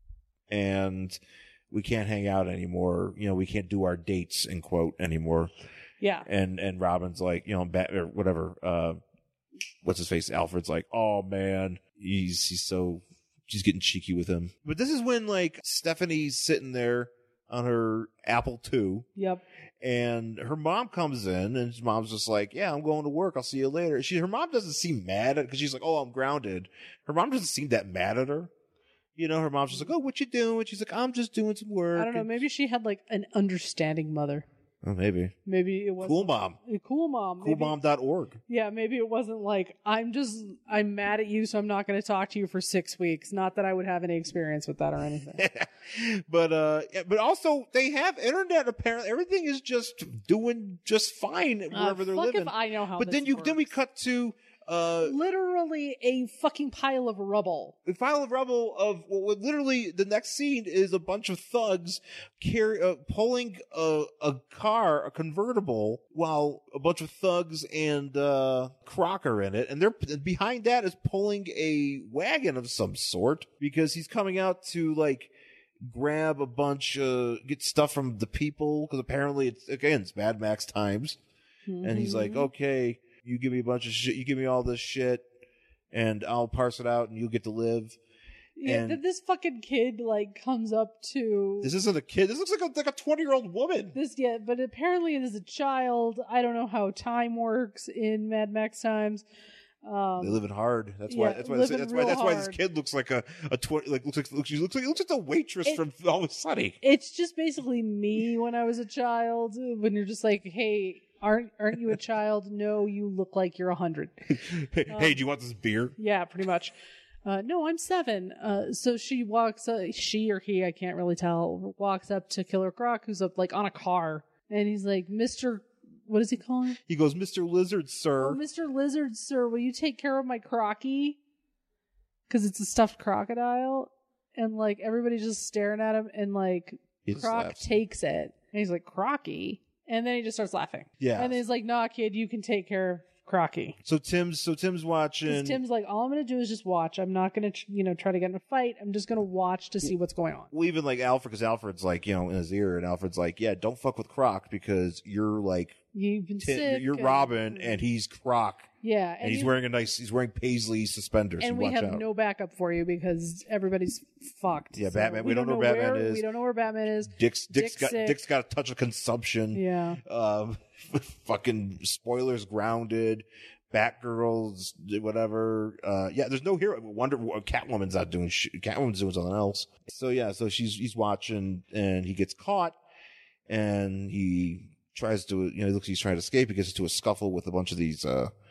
and we can't hang out anymore. You know, we can't do our dates in quote anymore. Yeah. And Robin's like, you know, or whatever. What's his face? Alfred's like, oh man, she's getting cheeky with him. But this is when like Stephanie's sitting there on her Apple II. Yep. And her mom comes in, and his mom's just like, yeah, I'm going to work. I'll see you later. Her mom doesn't seem mad at, because she's like, oh, I'm grounded. Her mom doesn't seem that mad at her. You know, her mom's just like, oh, what you doing? She's like, I'm just doing some work. I don't know. Maybe she had like an understanding mother. Oh, maybe. Maybe it wasn't. Cool mom. Cool mom. Coolmom.org. Yeah, maybe it wasn't like, I'm mad at you, so I'm not going to talk to you for 6 weeks. Not that I would have any experience with that or anything. But also they have internet. Apparently, everything is just doing just fine wherever they're living. If I know how. But then we cut to literally a fucking pile of rubble. A pile of rubble of literally the next scene is a bunch of thugs pulling a car, a convertible, while a bunch of thugs and Crocker in it, and they're behind that is pulling a wagon of some sort because he's coming out to like grab a bunch, get stuff from the people, because apparently it's Mad Max times, and he's like, okay. You give me a bunch of shit. You give me all this shit, and I'll parse it out, and you'll get to live. Yeah, and this fucking kid like comes up to. This isn't a kid. This looks like a 20-year-old woman. But apparently it is a child. I don't know how time works in Mad Max times. They live in hard. That's why this kid looks like a 20. Like looks like the waitress from Always Sunny. It's just basically me when I was a child. When you're just like, hey. Aren't you a child? No, you look like you're 100. Hey, do you want this beer? Yeah, pretty much. No, I'm 7. So she walks, she or he, I can't really tell, walks up to Killer Croc, who's up like on a car, and he's like, Mr. What does he call him? He goes, Mr. Lizard, sir. Oh, Mr. Lizard, sir, will you take care of my Crocky? Because it's a stuffed crocodile, and like everybody's just staring at him, and like He just Croc laughs. takes it, and he's like, Crocky? And then he just starts laughing. Yeah. And then he's like, nah, kid, you can take care of Crocky. So Tim's watching. Because Tim's like, all I'm going to do is just watch. I'm not going to, try to get in a fight. I'm just going to watch to see what's going on. Well, even like Alfred, because Alfred's like, in his ear, and Alfred's like, yeah, don't fuck with Croc because you're like, You've been sick. you're Robin and he's Croc. Yeah. And he's wearing Paisley suspenders. And so we watch have out. no backup for you because everybody's fucked. Yeah, So Batman. We don't know where Batman is. We don't know where Batman is. Dick's sick. got a touch of consumption. Yeah. Fucking spoilers grounded. Batgirl's whatever. Yeah, there's no hero. Catwoman's not doing shit. Catwoman's doing something else. So yeah, so he's watching and he gets caught and he tries to, he's trying to escape. He gets into a scuffle with a bunch of these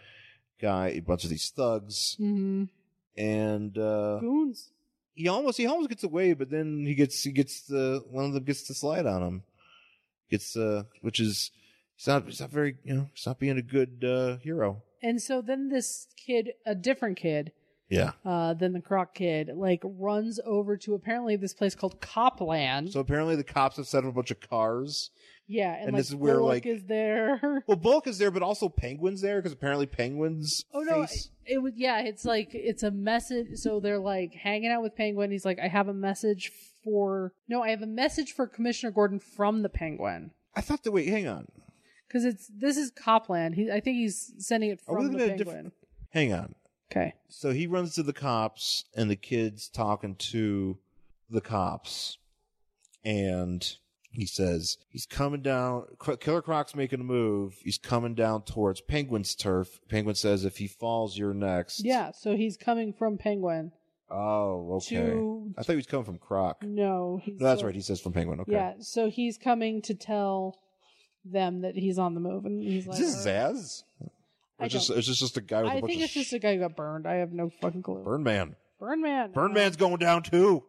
thugs. Mm-hmm. And Goons. he almost gets away, but then one of them gets the slide on him. Which is he's not very, he's not being a good hero. And so then this kid, a different kid, Yeah. than the Croc kid, like runs over to apparently this place called Copland. So apparently the cops have set up a bunch of cars. Yeah, and like this is where, Bullock like- is there. Well, Bullock is there, but also Penguin's there because apparently Penguin's Oh no, face. it was it's like it's a message. So they're like hanging out with Penguin. He's like, I have a message for Commissioner Gordon from the Penguin. I thought hang on. Because this is Copland. I think he's sending it Are we from the looking at Penguin. Hang on. Okay. So he runs to the cops, and the kid's talking to the cops, and he says he's coming down. Killer Croc's making a move. He's coming down towards Penguin's turf. Penguin says, "If he falls, you're next." Yeah. So he's coming from Penguin. Oh, okay. I thought he was coming from Croc. No, No, that's right. He says from Penguin. Okay. Yeah. So he's coming to tell them that he's on the move, and he's like, Is this Zaz? Or it's just a guy with a bunch think of it's just a guy who got burned. I have no fucking clue. Burnman. Birdman. Burnman's going down too.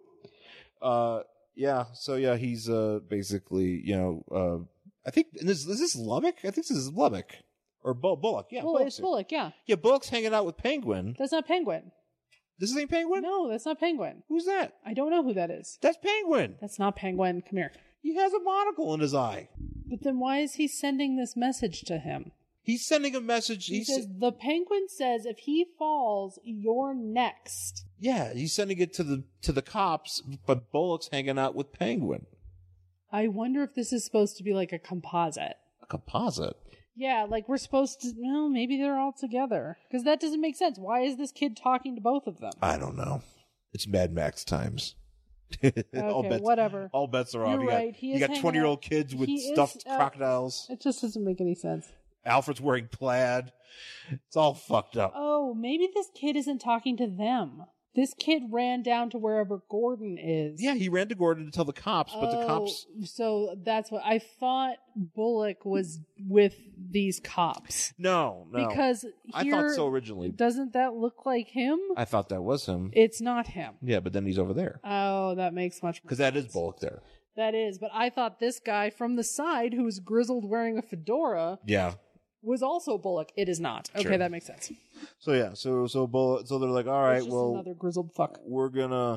Yeah. So yeah, he's basically, I think is this Lubbock? I think this is Lubbock or Bullock. Yeah, Well, Bullock's it's Bullock. Yeah, Yeah, Bullock's hanging out with Penguin. that's not Penguin. This ain't Penguin. No, that's not Penguin. Who's that? I don't know who that is. That's Penguin. That's not Penguin. Come here. He has a monocle in his eye. But then why is he sending this message to him? He's sending a message. He says, the Penguin says if he falls, you're next. Yeah, he's sending it to the cops, but Bullock's hanging out with Penguin. I wonder if this is supposed to be like a composite. A composite. Yeah, like we're supposed to, well, maybe they're all together. Because that doesn't make sense. Why is this kid talking to both of them? I don't know. It's Mad Max times. Okay, whatever. All bets are off. You're right. You got 20-year-old kids with stuffed crocodiles. It just doesn't make any sense. Alfred's wearing plaid. It's all fucked up. Oh, maybe this kid isn't talking to them. This kid ran down to wherever Gordon is. Yeah, he ran to Gordon to tell the cops, but the cops... So that's what I thought. Bullock was with these cops. No. Because I thought so originally. Doesn't that look like him? I thought that was him. It's not him. Yeah, but then he's over there. Oh, that makes much more Because that is sense. Bullock there. That is, but I thought this guy from the side who was grizzled wearing a fedora Yeah. was also Bullock. It is not. Okay, Sure. that makes sense. So yeah, so Bullock, so they're like, all right, It's just well, another grizzled fuck. we're gonna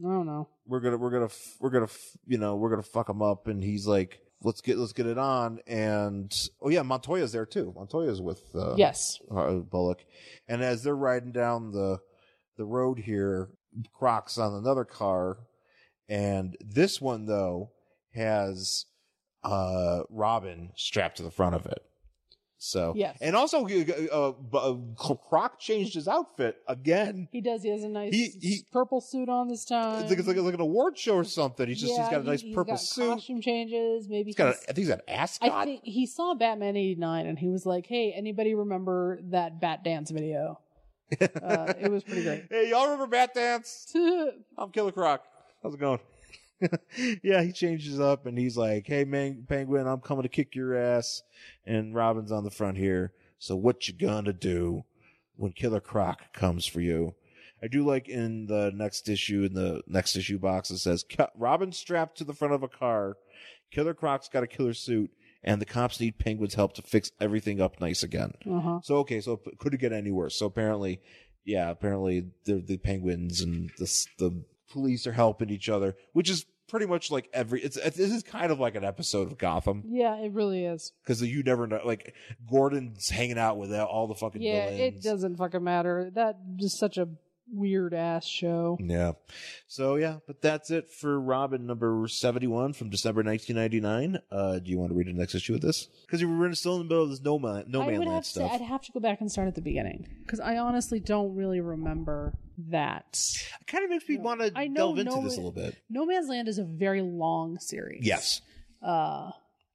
fuck him up, and he's like, let's get it on, and oh yeah, Montoya's there too. Montoya's with Yes. Bullock, and as they're riding down the road here, Croc's on another car, and this one though has Robin strapped to the front of it. So Yes. and also Croc changed his outfit again. He does. He has a nice He- purple suit on this time. It's like an award show or something. He's got a nice purple got suit. Costume changes. Maybe I think he's got an ascot. I think he saw Batman '89 and he was like, "Hey, anybody remember that Bat Dance video?" It was pretty great. Hey, y'all remember Bat Dance? I'm Killer Croc. How's it going? Yeah, he changes up and he's like, hey, man, Penguin, I'm coming to kick your ass. And Robin's on the front here. So what you gonna do when Killer Croc comes for you? I do like in the next issue box, it says, Robin strapped to the front of a car. Killer Croc's got a killer suit. And the cops need Penguin's help to fix everything up nice again. Uh-huh. So, okay, so could it get any worse? So apparently the Penguins and the police are helping each other, which is pretty much like this is kind of like an episode of Gotham. Yeah, it really is. Because you never know, like, Gordon's hanging out with all the fucking villains. It doesn't fucking matter. That is such a weird ass show. Yeah. So, yeah, but that's it for Robin number 71 from December 1999. Do you want to read the next issue of this? Because we're still in the middle of this No Man Land stuff. I'd have to go back and start at the beginning. Because I honestly don't really remember that. It kind of makes me want to delve into this a little bit. No Man's Land is a very long series. Yes. I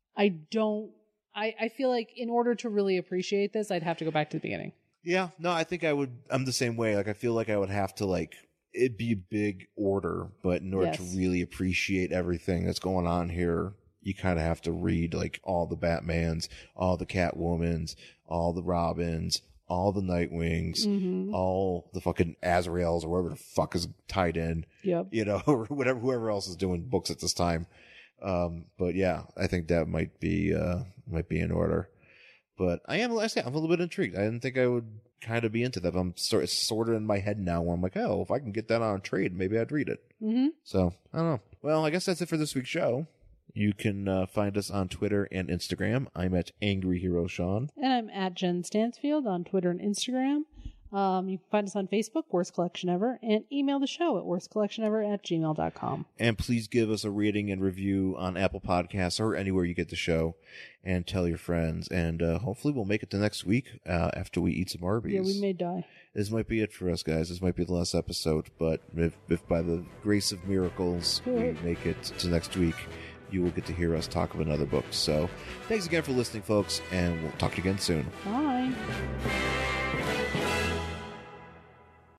feel like in order to really appreciate this, I'd have to go back to the beginning. Yeah, no, I think I would. I'm the same way. Like, I feel like I would have to, like, it'd be a big order, but in order to really appreciate everything that's going on here, you kind of have to read, like, all the Batmans, all the Catwomans, all the Robins, all the Nightwings, all the fucking Azraels, or whatever the fuck is tied in. Yep. You know, or whoever else is doing books at this time. But yeah, I think that might be in order. But I'm a little bit intrigued. I didn't think I would kind of be into that. But I'm sort of in my head now where I'm like, oh, if I can get that on a trade, maybe I'd read it. Mm-hmm. So, I don't know. Well, I guess that's it for this week's show. You can find us on Twitter and Instagram. I'm at Angry Hero Sean. And I'm at Jen Stansfield on Twitter and Instagram. You can find us on Facebook, Worst Collection Ever, and email the show at worstcollectionever@gmail.com. And please give us a rating and review on Apple Podcasts or anywhere you get the show, and tell your friends. And hopefully we'll make it to next week after we eat some Arby's. Yeah, we may die. This might be it for us, guys. This might be the last episode, but if by the grace of miracles we make it to next week, you will get to hear us talk of another book. So thanks again for listening, folks, and we'll talk to you again soon. Bye.